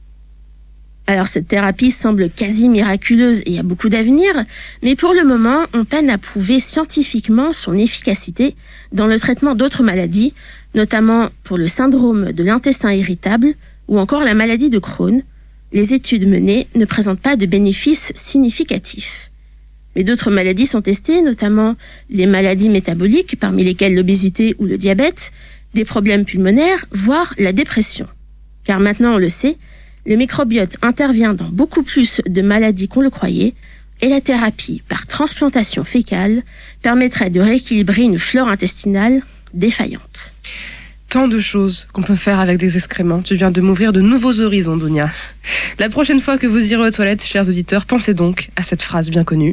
Alors cette thérapie semble quasi miraculeuse et a beaucoup d'avenir, mais pour le moment, on peine à prouver scientifiquement son efficacité dans le traitement d'autres maladies, notamment pour le syndrome de l'intestin irritable ou encore la maladie de Crohn. Les études menées ne présentent pas de bénéfices significatifs. Mais d'autres maladies sont testées, notamment les maladies métaboliques, parmi lesquelles l'obésité ou le diabète, des problèmes pulmonaires, voire la dépression. Car maintenant, on le sait, le microbiote intervient dans beaucoup plus de maladies qu'on le croyait, et la thérapie par transplantation fécale permettrait de rééquilibrer une flore intestinale défaillante. Tant de choses qu'on peut faire avec des excréments. Tu viens de m'ouvrir de nouveaux horizons, Dounia. La prochaine fois que vous irez aux toilettes, chers auditeurs, pensez donc à cette phrase bien connue.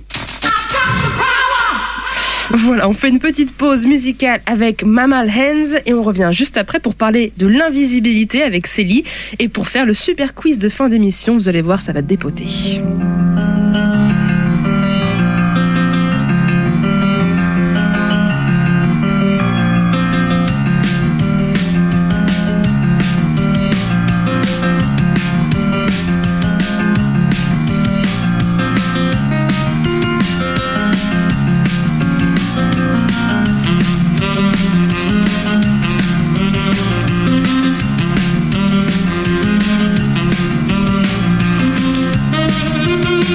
Voilà, on fait une petite pause musicale avec Mammal Hands et on revient juste après pour parler de l'invisibilité avec Célie et pour faire le super quiz de fin d'émission. Vous allez voir, ça va dépoter. Thank you.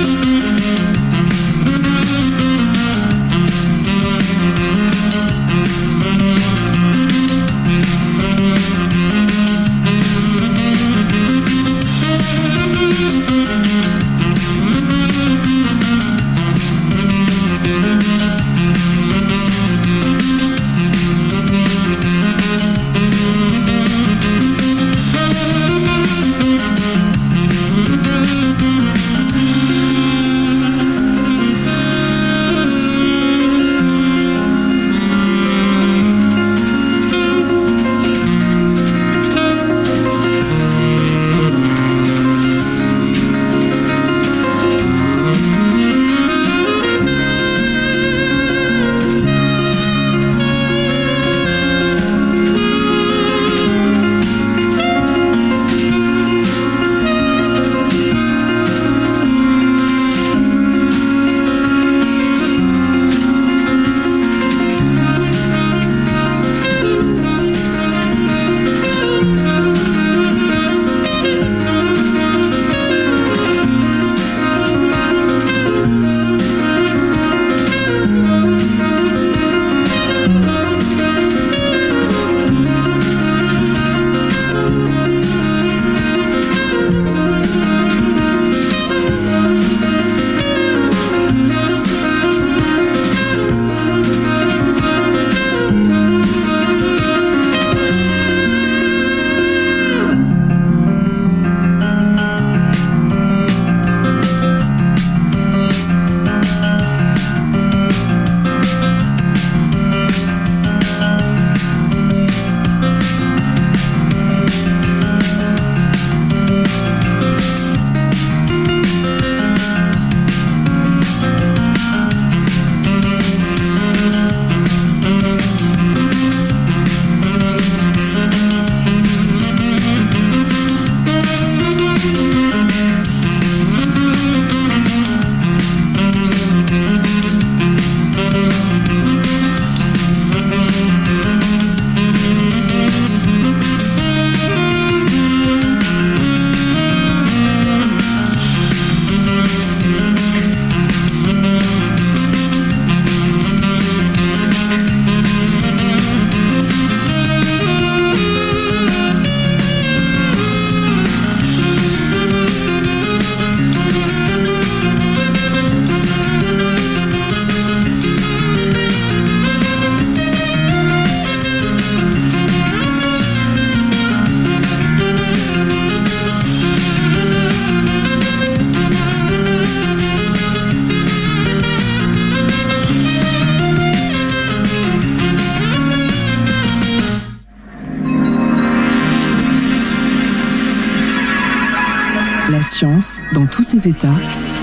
dans tous ses états,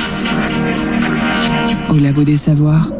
au Labo des Savoirs.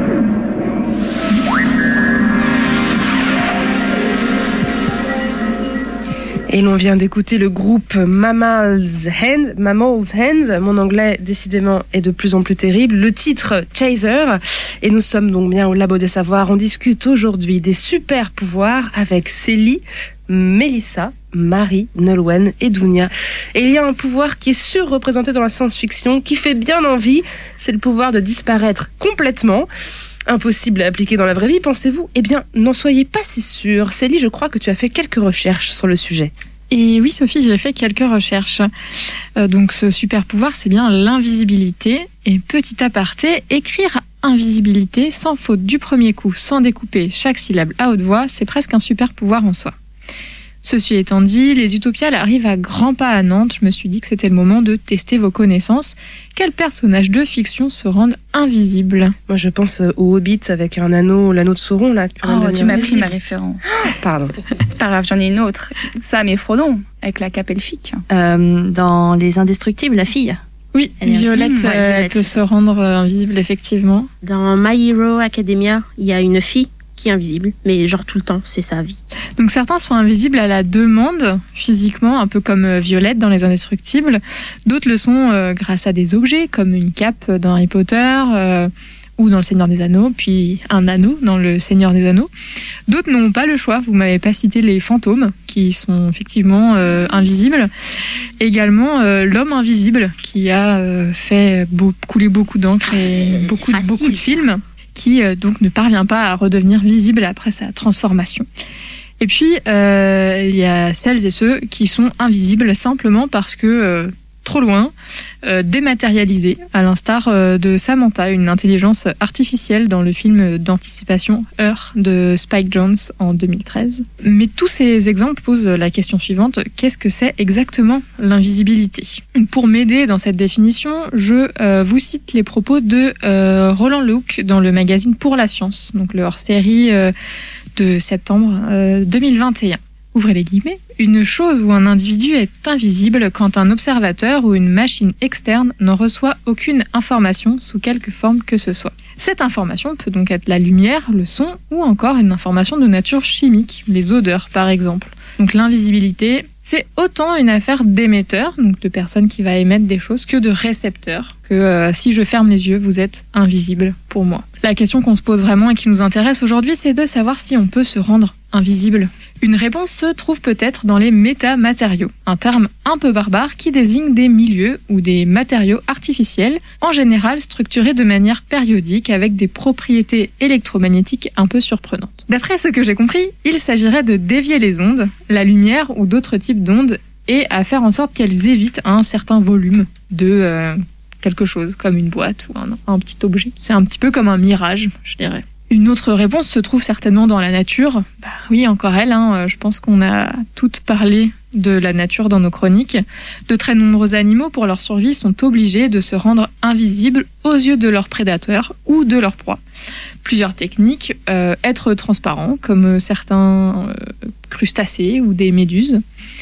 Et l'on vient d'écouter le groupe Mammal's Hand, Mammal's Hands. Mon anglais, décidément, est de plus en plus terrible. Le titre, Chaser. Et nous sommes donc bien au Labo des Savoirs. On discute aujourd'hui des super pouvoirs avec Célie, Mélissa, Marie, Nolwenn et Dounia. Et il y a un pouvoir qui est surreprésenté dans la science-fiction, qui fait bien envie. C'est le pouvoir de disparaître complètement. Impossible à appliquer dans la vraie vie, pensez-vous? Eh bien, n'en soyez pas si sûrs. Célie, je crois que tu as fait quelques recherches sur le sujet. Et oui, Sophie, j'ai fait quelques recherches. Euh, donc, ce super pouvoir, c'est bien l'invisibilité. Et petit aparté, écrire invisibilité sans faute du premier coup, sans découper chaque syllabe à haute voix, c'est presque un super pouvoir en soi. Ceci étant dit, les Utopiales arrivent à grands pas à Nantes. Je me suis dit que c'était le moment de tester vos connaissances. Quels personnages de fiction se rendent invisibles? Moi, je pense au Hobbit avec un anneau, l'anneau de Sauron, là. Oh, tu m'as pris ma référence. Pardon. C'est pas grave, j'en ai une autre. Sam et Frodon, avec la cape elfique. Euh, dans Les Indestructibles, la fille. Oui, Elle est Violette, invisible. Ouais, euh, Violette. peut se rendre euh, invisible, effectivement. Dans My Hero Academia, il y a une fille qui est invisible, mais genre tout le temps, c'est sa vie. Donc certains sont invisibles à la demande, physiquement, un peu comme euh, Violette dans Les Indestructibles. D'autres le sont euh, grâce à des objets, comme une cape dans Harry Potter, euh, ou dans Le Seigneur des Anneaux, puis un anneau dans Le Seigneur des Anneaux. D'autres n'ont pas le choix. Vous m'avez pas cité les fantômes, qui sont effectivement euh, invisibles. Également euh, l'homme invisible, qui a euh, fait beau, couler beaucoup d'encre et beaucoup, facile, beaucoup de films, qui euh, donc ne parvient pas à redevenir visible après sa transformation. Et puis, euh, il y a celles et ceux qui sont invisibles simplement parce que euh, trop loin, euh, dématérialisés, à l'instar euh, de Samantha, une intelligence artificielle dans le film d'anticipation Her de Spike Jonze en deux mille treize. Mais tous ces exemples posent la question suivante, qu'est-ce que c'est exactement l'invisibilité? Pour m'aider dans cette définition, je euh, vous cite les propos de euh, Roland Leuc dans le magazine Pour la Science, donc le hors-série euh, de septembre euh, deux mille vingt et un. Ouvrez les guillemets. Une chose ou un individu est invisible quand un observateur ou une machine externe n'en reçoit aucune information sous quelque forme que ce soit. Cette information peut donc être la lumière, le son ou encore une information de nature chimique, les odeurs par exemple. Donc l'invisibilité, c'est autant une affaire d'émetteur, donc de personne qui va émettre des choses, que de récepteur, que euh, si je ferme les yeux, vous êtes invisible pour moi. La question qu'on se pose vraiment et qui nous intéresse aujourd'hui, c'est de savoir si on peut se rendre invisible. Une réponse se trouve peut-être dans les métamatériaux, un terme un peu barbare qui désigne des milieux ou des matériaux artificiels, en général structurés de manière périodique avec des propriétés électromagnétiques un peu surprenantes. D'après ce que j'ai compris, il s'agirait de dévier les ondes, la lumière ou d'autres types d'ondes, et à faire en sorte qu'elles évitent un certain volume de euh, quelque chose, comme une boîte ou un, un petit objet. C'est un petit peu comme un mirage, je dirais. Une autre réponse se trouve certainement dans la nature. Bah oui, encore elle, hein, je pense qu'on a toutes parlé de la nature dans nos chroniques. De très nombreux animaux, pour leur survie, sont obligés de se rendre invisibles aux yeux de leurs prédateurs ou de leurs proies. Plusieurs techniques, euh, être transparent, comme certains euh, crustacés ou des méduses.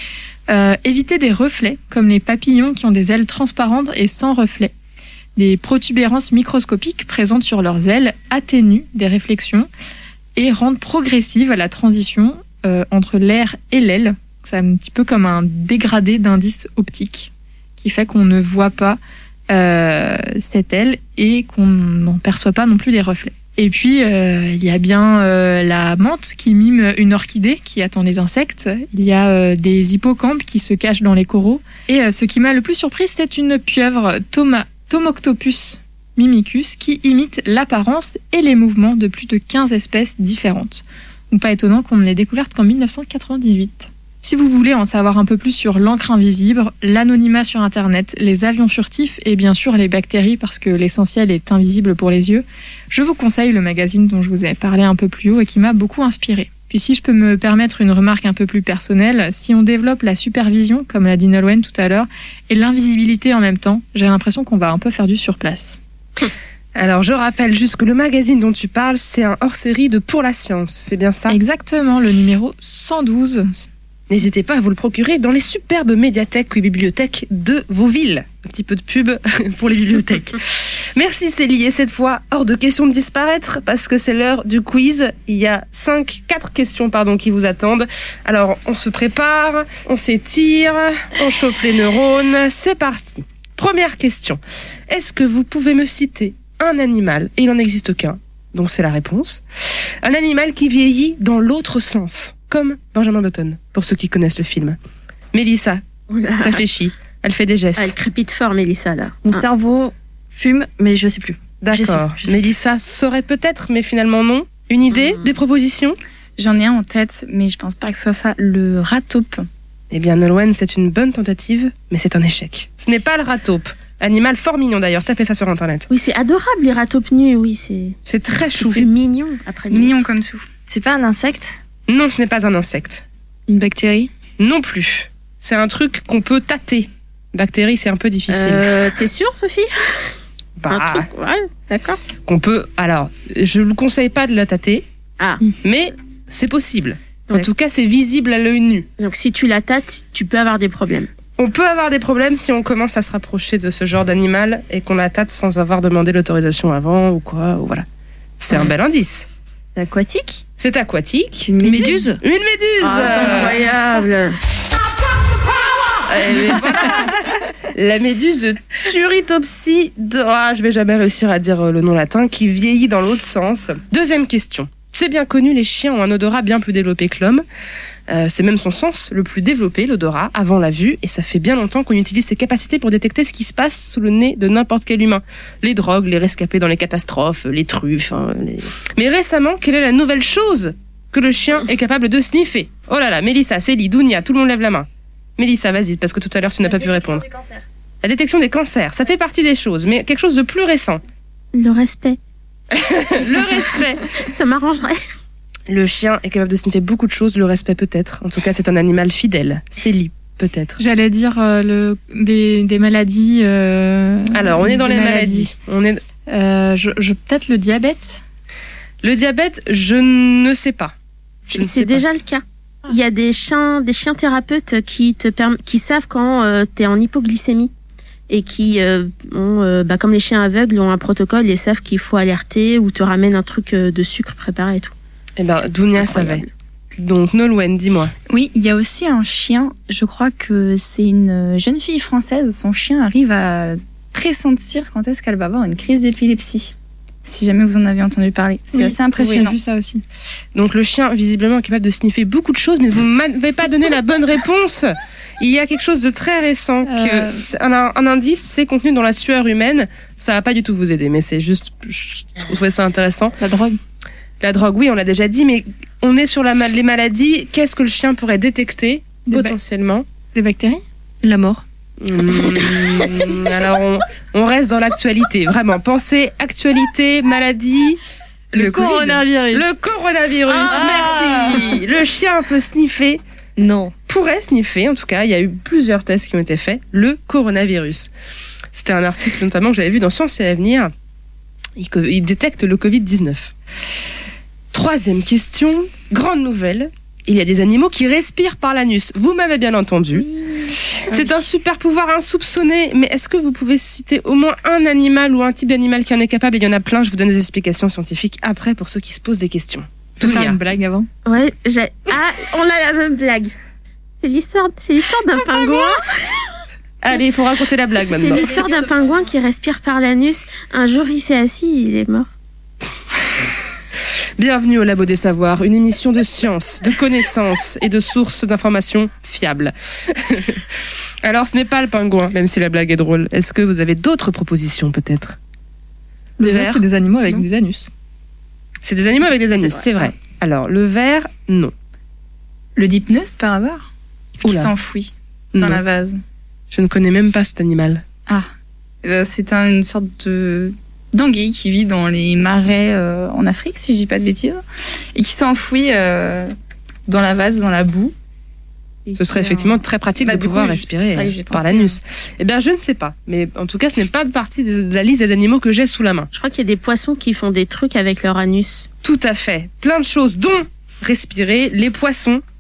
Euh, éviter des reflets, comme les papillons qui ont des ailes transparentes et sans reflets. Des protubérances microscopiques présentes sur leurs ailes atténuent des réflexions et rendent progressive la transition euh, entre l'air et l'aile. C'est un petit peu comme un dégradé d'indice optique qui fait qu'on ne voit pas euh, cette aile et qu'on n'en perçoit pas non plus les reflets. Et puis, euh, il y a bien euh, la menthe qui mime une orchidée qui attend les insectes. Il y a euh, des hippocampes qui se cachent dans les coraux. Et euh, ce qui m'a le plus surpris, c'est une pieuvre Thoma, Tomoctopus mimicus qui imite l'apparence et les mouvements de plus de quinze espèces différentes. Donc pas étonnant qu'on ne l'ait découverte qu'en mille neuf cent quatre-vingt-dix-huit. Si vous voulez en savoir un peu plus sur l'encre invisible, l'anonymat sur Internet, les avions furtifs et bien sûr les bactéries parce que l'essentiel est invisible pour les yeux, je vous conseille le magazine dont je vous ai parlé un peu plus haut et qui m'a beaucoup inspiré. Puis si je peux me permettre une remarque un peu plus personnelle, si on développe la supervision, comme l'a dit Nolwenn tout à l'heure, et l'invisibilité en même temps, j'ai l'impression qu'on va un peu faire du surplace. Alors, je rappelle juste que le magazine dont tu parles, c'est un hors-série de Pour la Science, c'est bien ça? Exactement, le numéro cent douze. n'hésitez pas à vous le procurer dans les superbes médiathèques ou bibliothèques de vos villes. Un petit peu de pub pour les bibliothèques. Merci Célie, et cette fois, hors de question de disparaître, parce que c'est l'heure du quiz. Il y a cinq, quatre questions pardon, qui vous attendent. Alors, on se prépare, on s'étire, on chauffe les neurones. C'est parti. Première question. Est-ce que vous pouvez me citer un animal, et il n'en existe aucun, donc c'est la réponse, un animal qui vieillit dans l'autre sens, comme Benjamin Button, pour ceux qui connaissent le film. Mélissa réfléchit, elle fait des gestes. Elle crépite fort, Mélissa, là. Mon ah. cerveau fume, mais je sais plus. D'accord. Je sais Mélissa saurait peut-être, mais finalement non. Une idée, mmh. des propositions? J'en ai un en tête, mais je pense pas que ce soit ça. Le rat taupe. Eh bien, Nolwenn, c'est une bonne tentative, mais c'est un échec. Ce n'est pas le rat taupe. Animal fort mignon d'ailleurs, tapez ça sur internet. Oui, c'est adorable les rats taupes nus, oui, c'est. C'est très chou. C'est mignon après. Mignon comme tout. C'est pas un insecte? Non, ce n'est pas un insecte. Une bactérie? Non plus. C'est un truc qu'on peut tâter. Bactérie, c'est un peu difficile. Euh, t'es sûre, Sophie? Bah, un truc, ouais, d'accord. Qu'on peut. Alors, je ne vous conseille pas de la tâter. Ah. Mais c'est possible. En Ouais. tout cas, c'est visible à l'œil nu. Donc, si tu la tâtes, tu peux avoir des problèmes. On peut avoir des problèmes si on commence à se rapprocher de ce genre d'animal et qu'on la tâte sans avoir demandé l'autorisation avant ou quoi. Ou voilà. C'est ouais. un bel indice. C'est aquatique? C'est aquatique. Une méduse? Une méduse. Ah, incroyable. Eh, voilà. La méduse de Turritopsis de... Ah, je vais jamais réussir à dire le nom latin, qui vieillit dans l'autre sens. Deuxième question. C'est bien connu, les chiens ont un odorat bien plus développé que l'homme. Euh, c'est même son sens le plus développé, l'odorat, avant la vue, et ça fait bien longtemps qu'on utilise ses capacités pour détecter ce qui se passe sous le nez de n'importe quel humain. Les drogues, les rescapés dans les catastrophes, les truffes... Hein, les... Mais récemment, quelle est la nouvelle chose que le chien est capable de sniffer? Oh là là, Mélissa, Célie, Dounia, tout le monde lève la main. Mélissa, vas-y, parce que tout à l'heure tu n'as pas pu répondre. La détection des cancers, ça fait partie des choses, mais quelque chose de plus récent. Le respect. Le respect. Ça m'arrangerait. Le chien est capable de sniffer beaucoup de choses, le respect peut-être. En tout cas, c'est un animal fidèle. Célie, peut-être. J'allais dire euh, le, des, des maladies. Euh, Alors, on est dans les maladies. maladies. On est... Euh, je, je, peut-être le diabète. Le diabète, je ne sais pas. Je c'est sais déjà pas. le cas. Il y a des chiens, des chiens thérapeutes qui te perm- qui savent quand euh, t'es en hypoglycémie et qui euh, ont, euh, bah, comme les chiens aveugles, ont un protocole et savent qu'il faut alerter ou te ramènent un truc euh, de sucre préparé et tout. Eh ben, Dounia savait. Donc, Nolwenn, dis-moi. Oui, il y a aussi un chien. Je crois que c'est une jeune fille française. Son chien arrive à pressentir quand est-ce qu'elle va avoir une crise d'épilepsie. Si jamais vous en avez entendu parler. C'est oui, assez impressionnant. J'ai vu ça aussi. Donc le chien, visiblement, est capable de sniffer beaucoup de choses, mais vous ne m'avez pas donné la bonne réponse. Il y a quelque chose de très récent. Euh... Que un, un indice, c'est contenu dans la sueur humaine. Ça va pas du tout vous aider, mais c'est juste... Je trouvais ça intéressant. La drogue. La drogue, oui, on l'a déjà dit, mais on est sur la, les maladies. Qu'est-ce que le chien pourrait détecter, des potentiellement ba- Des bactéries? La mort. Mmh, alors, on, on reste dans l'actualité. Vraiment, pensez actualité, maladie. Le, le coronavirus. Le coronavirus, ah merci. Le chien peut sniffer. Non. Pourrait sniffer, en tout cas. Il y a eu plusieurs tests qui ont été faits. Le coronavirus. C'était un article notamment que j'avais vu dans Science et Avenir. Il, il détecte le covid dix-neuf. Troisième question. Grande nouvelle. Il y a des animaux qui respirent par l'anus. Vous m'avez bien entendu. Oui. C'est un super pouvoir insoupçonné, mais est-ce que vous pouvez citer au moins un animal ou un type d'animal qui en est capable? Il y en a plein, je vous donne des explications scientifiques après pour ceux qui se posent des questions. Tu veux faire une blague avant? Ouais, j'ai... Ah, on a la même blague. C'est l'histoire, c'est l'histoire d'un pingouin. Allez, il faut raconter la blague maintenant. C'est l'histoire d'un pingouin qui respire par l'anus. Un jour, il s'est assis, il est mort. Bienvenue au Labo des Savoirs, une émission de science, de connaissances et de sources d'informations fiables. Alors, ce n'est pas le pingouin, même si la blague est drôle. Est-ce que vous avez d'autres propositions, peut-être? Le ver, c'est des animaux avec non. des anus. C'est des animaux avec des anus, c'est vrai. C'est vrai. Alors, le ver, non. Le dipneus, par hasard? Qui Oula. s'enfouit dans non. la vase. Je ne connais même pas cet animal. Ah, c'est un, une sorte de... d'anguille qui vit dans les marais euh, en Afrique, si je dis pas de bêtises, et qui s'enfouit euh, dans la vase, dans la boue. Ce serait effectivement très pratique bah, de pouvoir coup, respirer ça, par l'anus. Eh bien, je ne sais pas, mais en tout cas, ce n'est pas partie de la liste des animaux que j'ai sous la main. Je crois qu'il y a des poissons qui font des trucs avec leur anus. Tout à fait. Plein de choses, dont respirer. Les poissons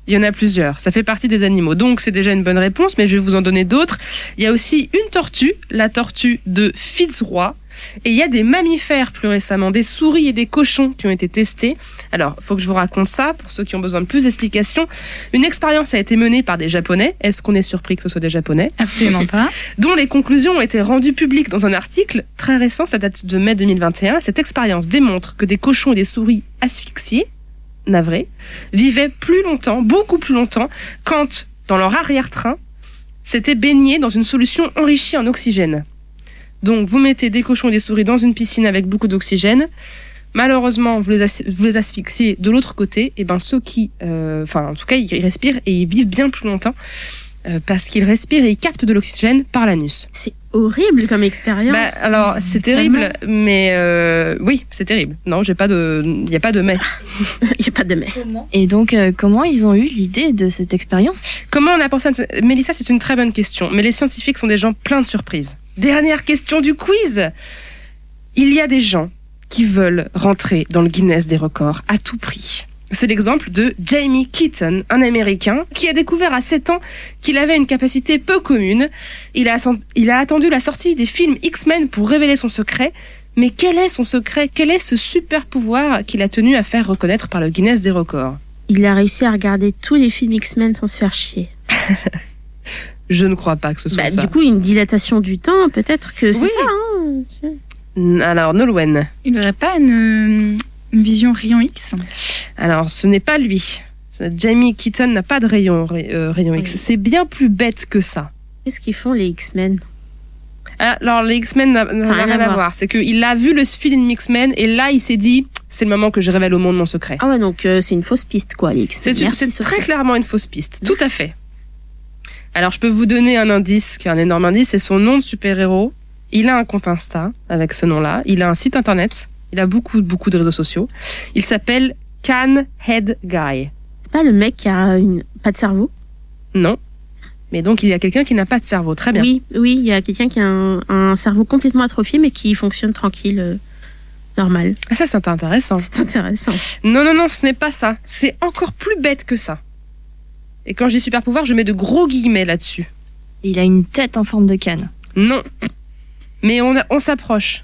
Il y en a plusieurs. Ça fait partie des animaux. Donc, c'est déjà une bonne réponse, mais je vais vous en donner d'autres. Il y a aussi une tortue, la tortue de Fitzroy. Et il y a des mammifères plus récemment, des souris et des cochons qui ont été testés. Alors, il faut que je vous raconte ça pour ceux qui ont besoin de plus d'explications. Une expérience a été menée par des Japonais. Est-ce qu'on est surpris que ce soit des Japonais ? Absolument pas. Dont les conclusions ont été rendues publiques dans un article très récent, ça date de mai deux mille vingt et un. Cette expérience démontre que des cochons et des souris asphyxiés, navrés, vivaient plus longtemps, beaucoup plus longtemps, quand, dans leur arrière-train, s'étaient baignés dans une solution enrichie en oxygène. Donc, vous mettez des cochons et des souris dans une piscine avec beaucoup d'oxygène. Malheureusement, vous les, as- vous les asphyxiez de l'autre côté. Et ben, ceux qui, euh, enfin, en tout cas, ils respirent et ils vivent bien plus longtemps euh, parce qu'ils respirent et ils captent de l'oxygène par l'anus. C'est horrible comme expérience. Bah, alors, c'est terrible, mais euh, oui, c'est terrible. Non, j'ai pas de, il y a pas de mais. Il y a pas de mais. Et donc, euh, comment ils ont eu l'idée de cette expérience ? Comment on a pensé à... Mélissa, c'est une très bonne question. Mais les scientifiques sont des gens pleins de surprises. Dernière question du quiz. Il y a des gens qui veulent rentrer dans le Guinness des records à tout prix. C'est l'exemple de Jamie Keaton, un Américain, qui a découvert à sept ans qu'il avait une capacité peu commune. Il a, il a attendu la sortie des films X-Men pour révéler son secret. Mais quel est son secret ? Quel est ce super pouvoir qu'il a tenu à faire reconnaître par le Guinness des records ? Il a réussi à regarder tous les films X-Men sans se faire chier. Je ne crois pas que ce soit bah, ça. Du coup, une dilatation du temps, peut-être que c'est Oui. ça. Hein. Alors, Nolwenn. Il n'aurait pas une, une vision rayon X ? Alors, ce n'est pas lui. Jamie Keaton n'a pas de rayon, euh, rayon X. C'est bien plus bête que ça. Qu'est-ce qu'ils font, les X-Men ? Alors, les X-Men n'a, n'a rien, rien à voir. voir. C'est qu'il a vu le film X-Men et là, il s'est dit, c'est le moment que je révèle au monde mon secret. Ah ouais, donc euh, c'est une fausse piste, quoi, les X-Men. C'est, une, Merci, c'est très clairement une fausse piste. Tout à fait. Alors, je peux vous donner un indice, qui est un énorme indice, c'est son nom de super-héros. Il a un compte Insta avec ce nom-là. Il a un site internet. Il a beaucoup, beaucoup de réseaux sociaux. Il s'appelle Can Head Guy. C'est pas le mec qui a une... pas de cerveau ? Non. Mais donc, il y a quelqu'un qui n'a pas de cerveau. Très bien. Oui, oui, il y a quelqu'un qui a un, un cerveau complètement atrophié, mais qui fonctionne tranquille, euh, normal. Ah, ça, c'est intéressant. C'est intéressant. Non, non, non, ce n'est pas ça. C'est encore plus bête que ça. Et quand je dis super pouvoir, je mets de gros guillemets là-dessus. Il a une tête en forme de canne. Non. Mais on, a, on s'approche.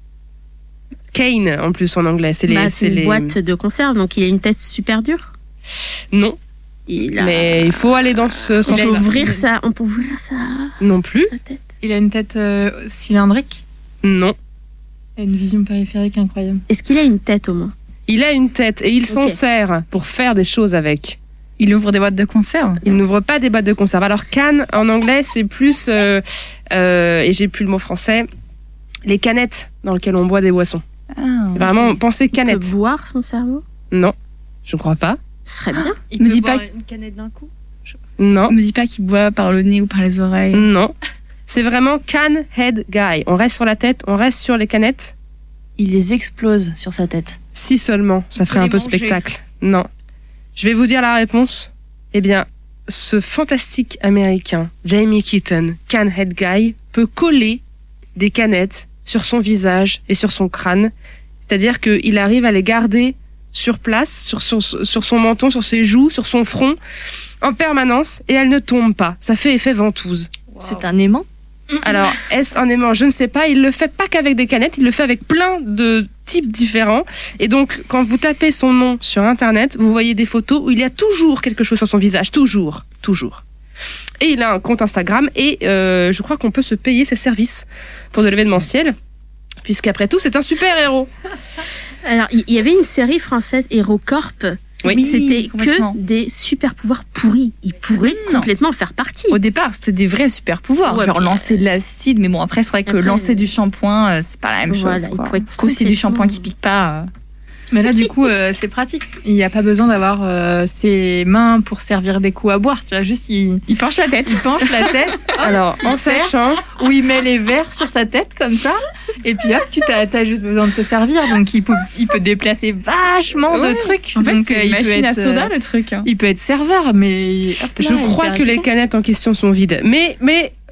Cane, en plus, en anglais. C'est, les, bah, c'est, c'est une les... boîte de conserve, donc il a une tête super dure. Non. Il a... Mais il faut aller dans ce sens-là. On peut ouvrir ça. On peut ouvrir ça. Non plus. Tête. Il a une tête euh, cylindrique. Non. Il a une vision périphérique incroyable. Est-ce qu'il a une tête au moins ? Il a une tête et il okay. s'en sert pour faire des choses avec. Il ouvre des boîtes de conserve ? Il n'ouvre pas des boîtes de conserve. Alors, can, en anglais, c'est plus... Euh, euh, et j'ai plus le mot français. Les canettes dans lesquelles on boit des boissons. Ah, c'est vraiment, okay. pensez canette. Il peut boire son cerveau ? Non, je crois pas. Ce serait bien. Il me peut dis boire pas... une canette d'un coup ? Non. Me dis pas qu'il boit par le nez ou par les oreilles. Non. C'est vraiment can head guy. On reste sur la tête, on reste sur les canettes. Il les explose sur sa tête. Si seulement, ça ferait un peu manger. Spectacle. Non. Je vais vous dire la réponse. Eh bien, ce fantastique américain, Jamie Keaton, can head guy, peut coller des canettes sur son visage et sur son crâne. C'est-à-dire qu'il arrive à les garder sur place, sur son, sur son menton, sur ses joues, sur son front, en permanence, et elles ne tombent pas. Ça fait effet ventouse. Wow. C'est un aimant ? Alors, est-ce un aimant ? Je ne sais pas. Il le fait pas qu'avec des canettes, il le fait avec plein de types différents. Et donc, quand vous tapez son nom sur Internet, vous voyez des photos où il y a toujours quelque chose sur son visage. Toujours. Toujours. Et il a un compte Instagram et euh, je crois qu'on peut se payer ses services pour de l'événementiel, puisqu'après tout, c'est un super-héros. Alors, il y avait une série française, HeroCorp. Oui, c'était que des super pouvoirs pourris. Ils pourraient non. complètement faire partie. Au départ, c'était des vrais super pouvoirs, ouais, genre lancer de l'acide, mais bon, après, c'est vrai que après, lancer euh... du shampoing, c'est pas la même voilà, chose. Quoi. Surtout si du shampoing qui pique pas. Euh... Mais là, du coup, euh, c'est pratique. Il n'y a pas besoin d'avoir euh, ses mains pour servir des coups à boire. Tu vois, juste, il, il penche la tête. Il penche la tête. Hop, alors, en sachant où il met les verres sur ta tête, comme ça. Et puis, hop, tu t'as, t'as juste besoin de te servir. Donc, il peut, il peut déplacer vachement ouais. de trucs. En fait, donc, c'est euh, une il machine peut à être, soda, le truc. Hein. Il peut être serveur, mais hop, là, je crois que les canettes en question sont vides. Mais, mais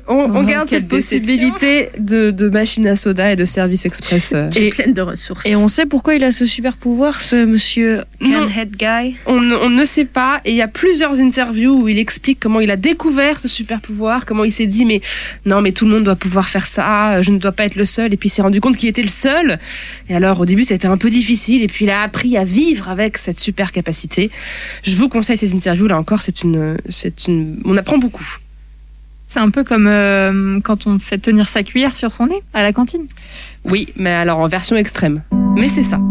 On, on Oh, garde quelle cette possibilité de, de machine à soda et de service express. euh. Tu es pleine de ressources. Et on sait pourquoi il a ce super pouvoir, ce monsieur Non. Canhead Guy. On, ne- on ne sait pas, et il y a plusieurs interviews où il explique comment il a découvert ce super pouvoir, comment il s'est dit mais non mais tout le monde doit pouvoir faire ça, je ne dois pas être le seul, et puis il s'est rendu compte qu'il était le seul. Et alors au début c'était un peu difficile, et puis il a appris à vivre avec cette super capacité. Je vous conseille ces interviews, là encore c'est une, c'est une, on apprend beaucoup. C'est un peu comme euh, quand on fait tenir sa cuillère sur son nez à la cantine. Oui, mais alors en version extrême. Mais c'est ça.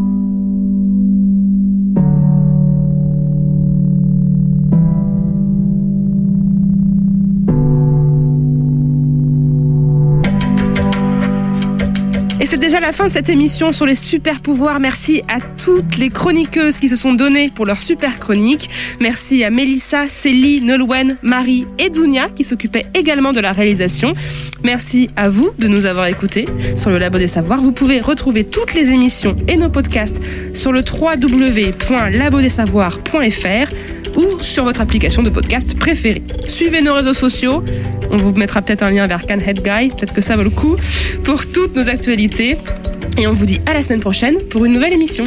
Et c'est déjà la fin de cette émission sur les super pouvoirs. Merci à toutes les chroniqueuses qui se sont données pour leur super chronique. Merci à Mélissa, Célie, Nolwenn, Marie et Dounia qui s'occupaient également de la réalisation. Merci à vous de nous avoir écoutés sur le Labo des Savoirs. Vous pouvez retrouver toutes les émissions et nos podcasts sur le w w w point labo des savoirs point f r ou sur votre application de podcast préférée. Suivez nos réseaux sociaux. On vous mettra peut-être un lien vers Canhead Guy, peut-être que ça vaut le coup, pour toutes nos actualités. Et on vous dit à la semaine prochaine pour une nouvelle émission.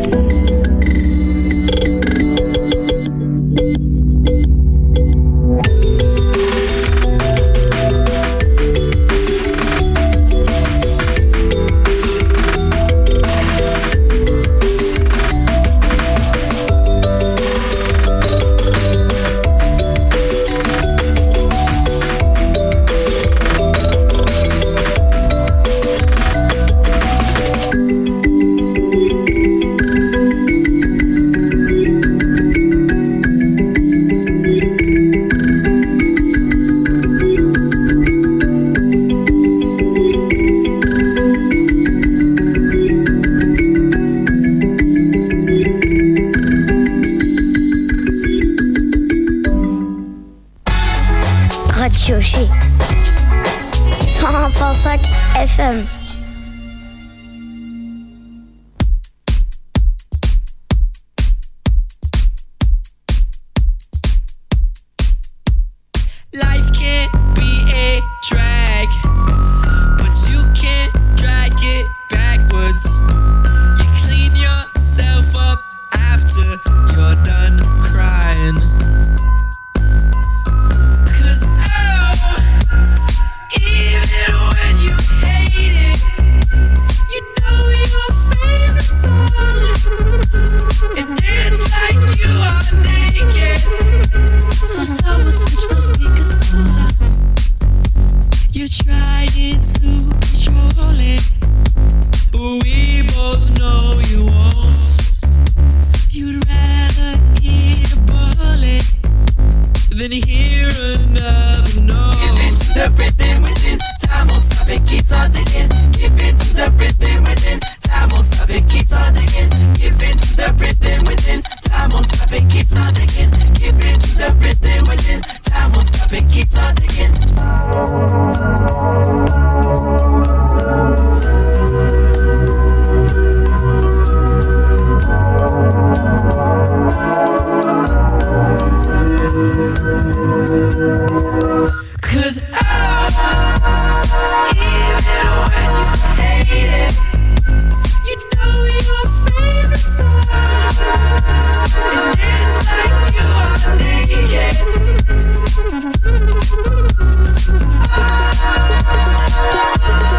Radio G. cent un virgule cinq F M. Life can't be a drag, but you can't drag it backwards. You clean yourself up after you're done crying. Cause oh, even when you hate it, you know your favorite song and dance like you are naked. So someone switch those speakers on. You're trying to control it, but we both know you won't. You'd rather eat a bullet than hear another note. Give in to the rhythm within. Time won't stop, it keeps on ticking. Give in to the rhythm within. Time won't stop, it keeps on ticking. Give in to the rhythm within. Time won't stop, it keeps on ticking. Give in to the rhythm within. Time won't stop, it keeps on ticking. Cause oh, even when you hate it, you know your favorite song and dance like you are naked. Oh,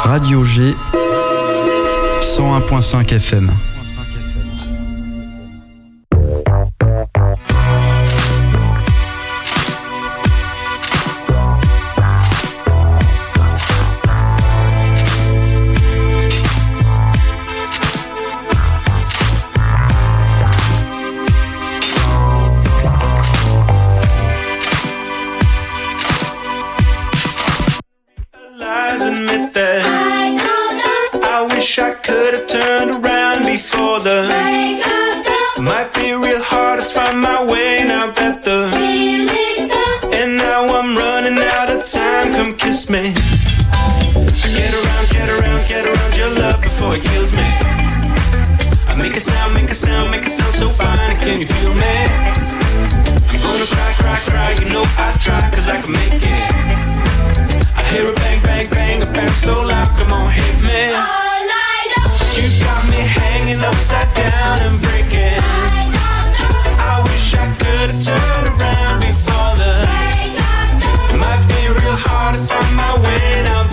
Radio G cent un virgule cinq F M. Admit that I don't know. I wish I could have turned around before the breakup. Might be real hard to find my way now that the feeling's up. And now I'm running out of time. Come kiss me. I get around, get around, get around your love before it kills me. I make a sound, make a sound, make a sound so fine. Can you feel me? I'm gonna cry, cry, cry. You know I try, cause I can make it. I hear a bang, bang, bang, a bang so loud, come on, hit me. All I know. You got me hanging upside down and breaking. I don't know. I wish I could have turned around before the break up. It might be real hard to find my way now.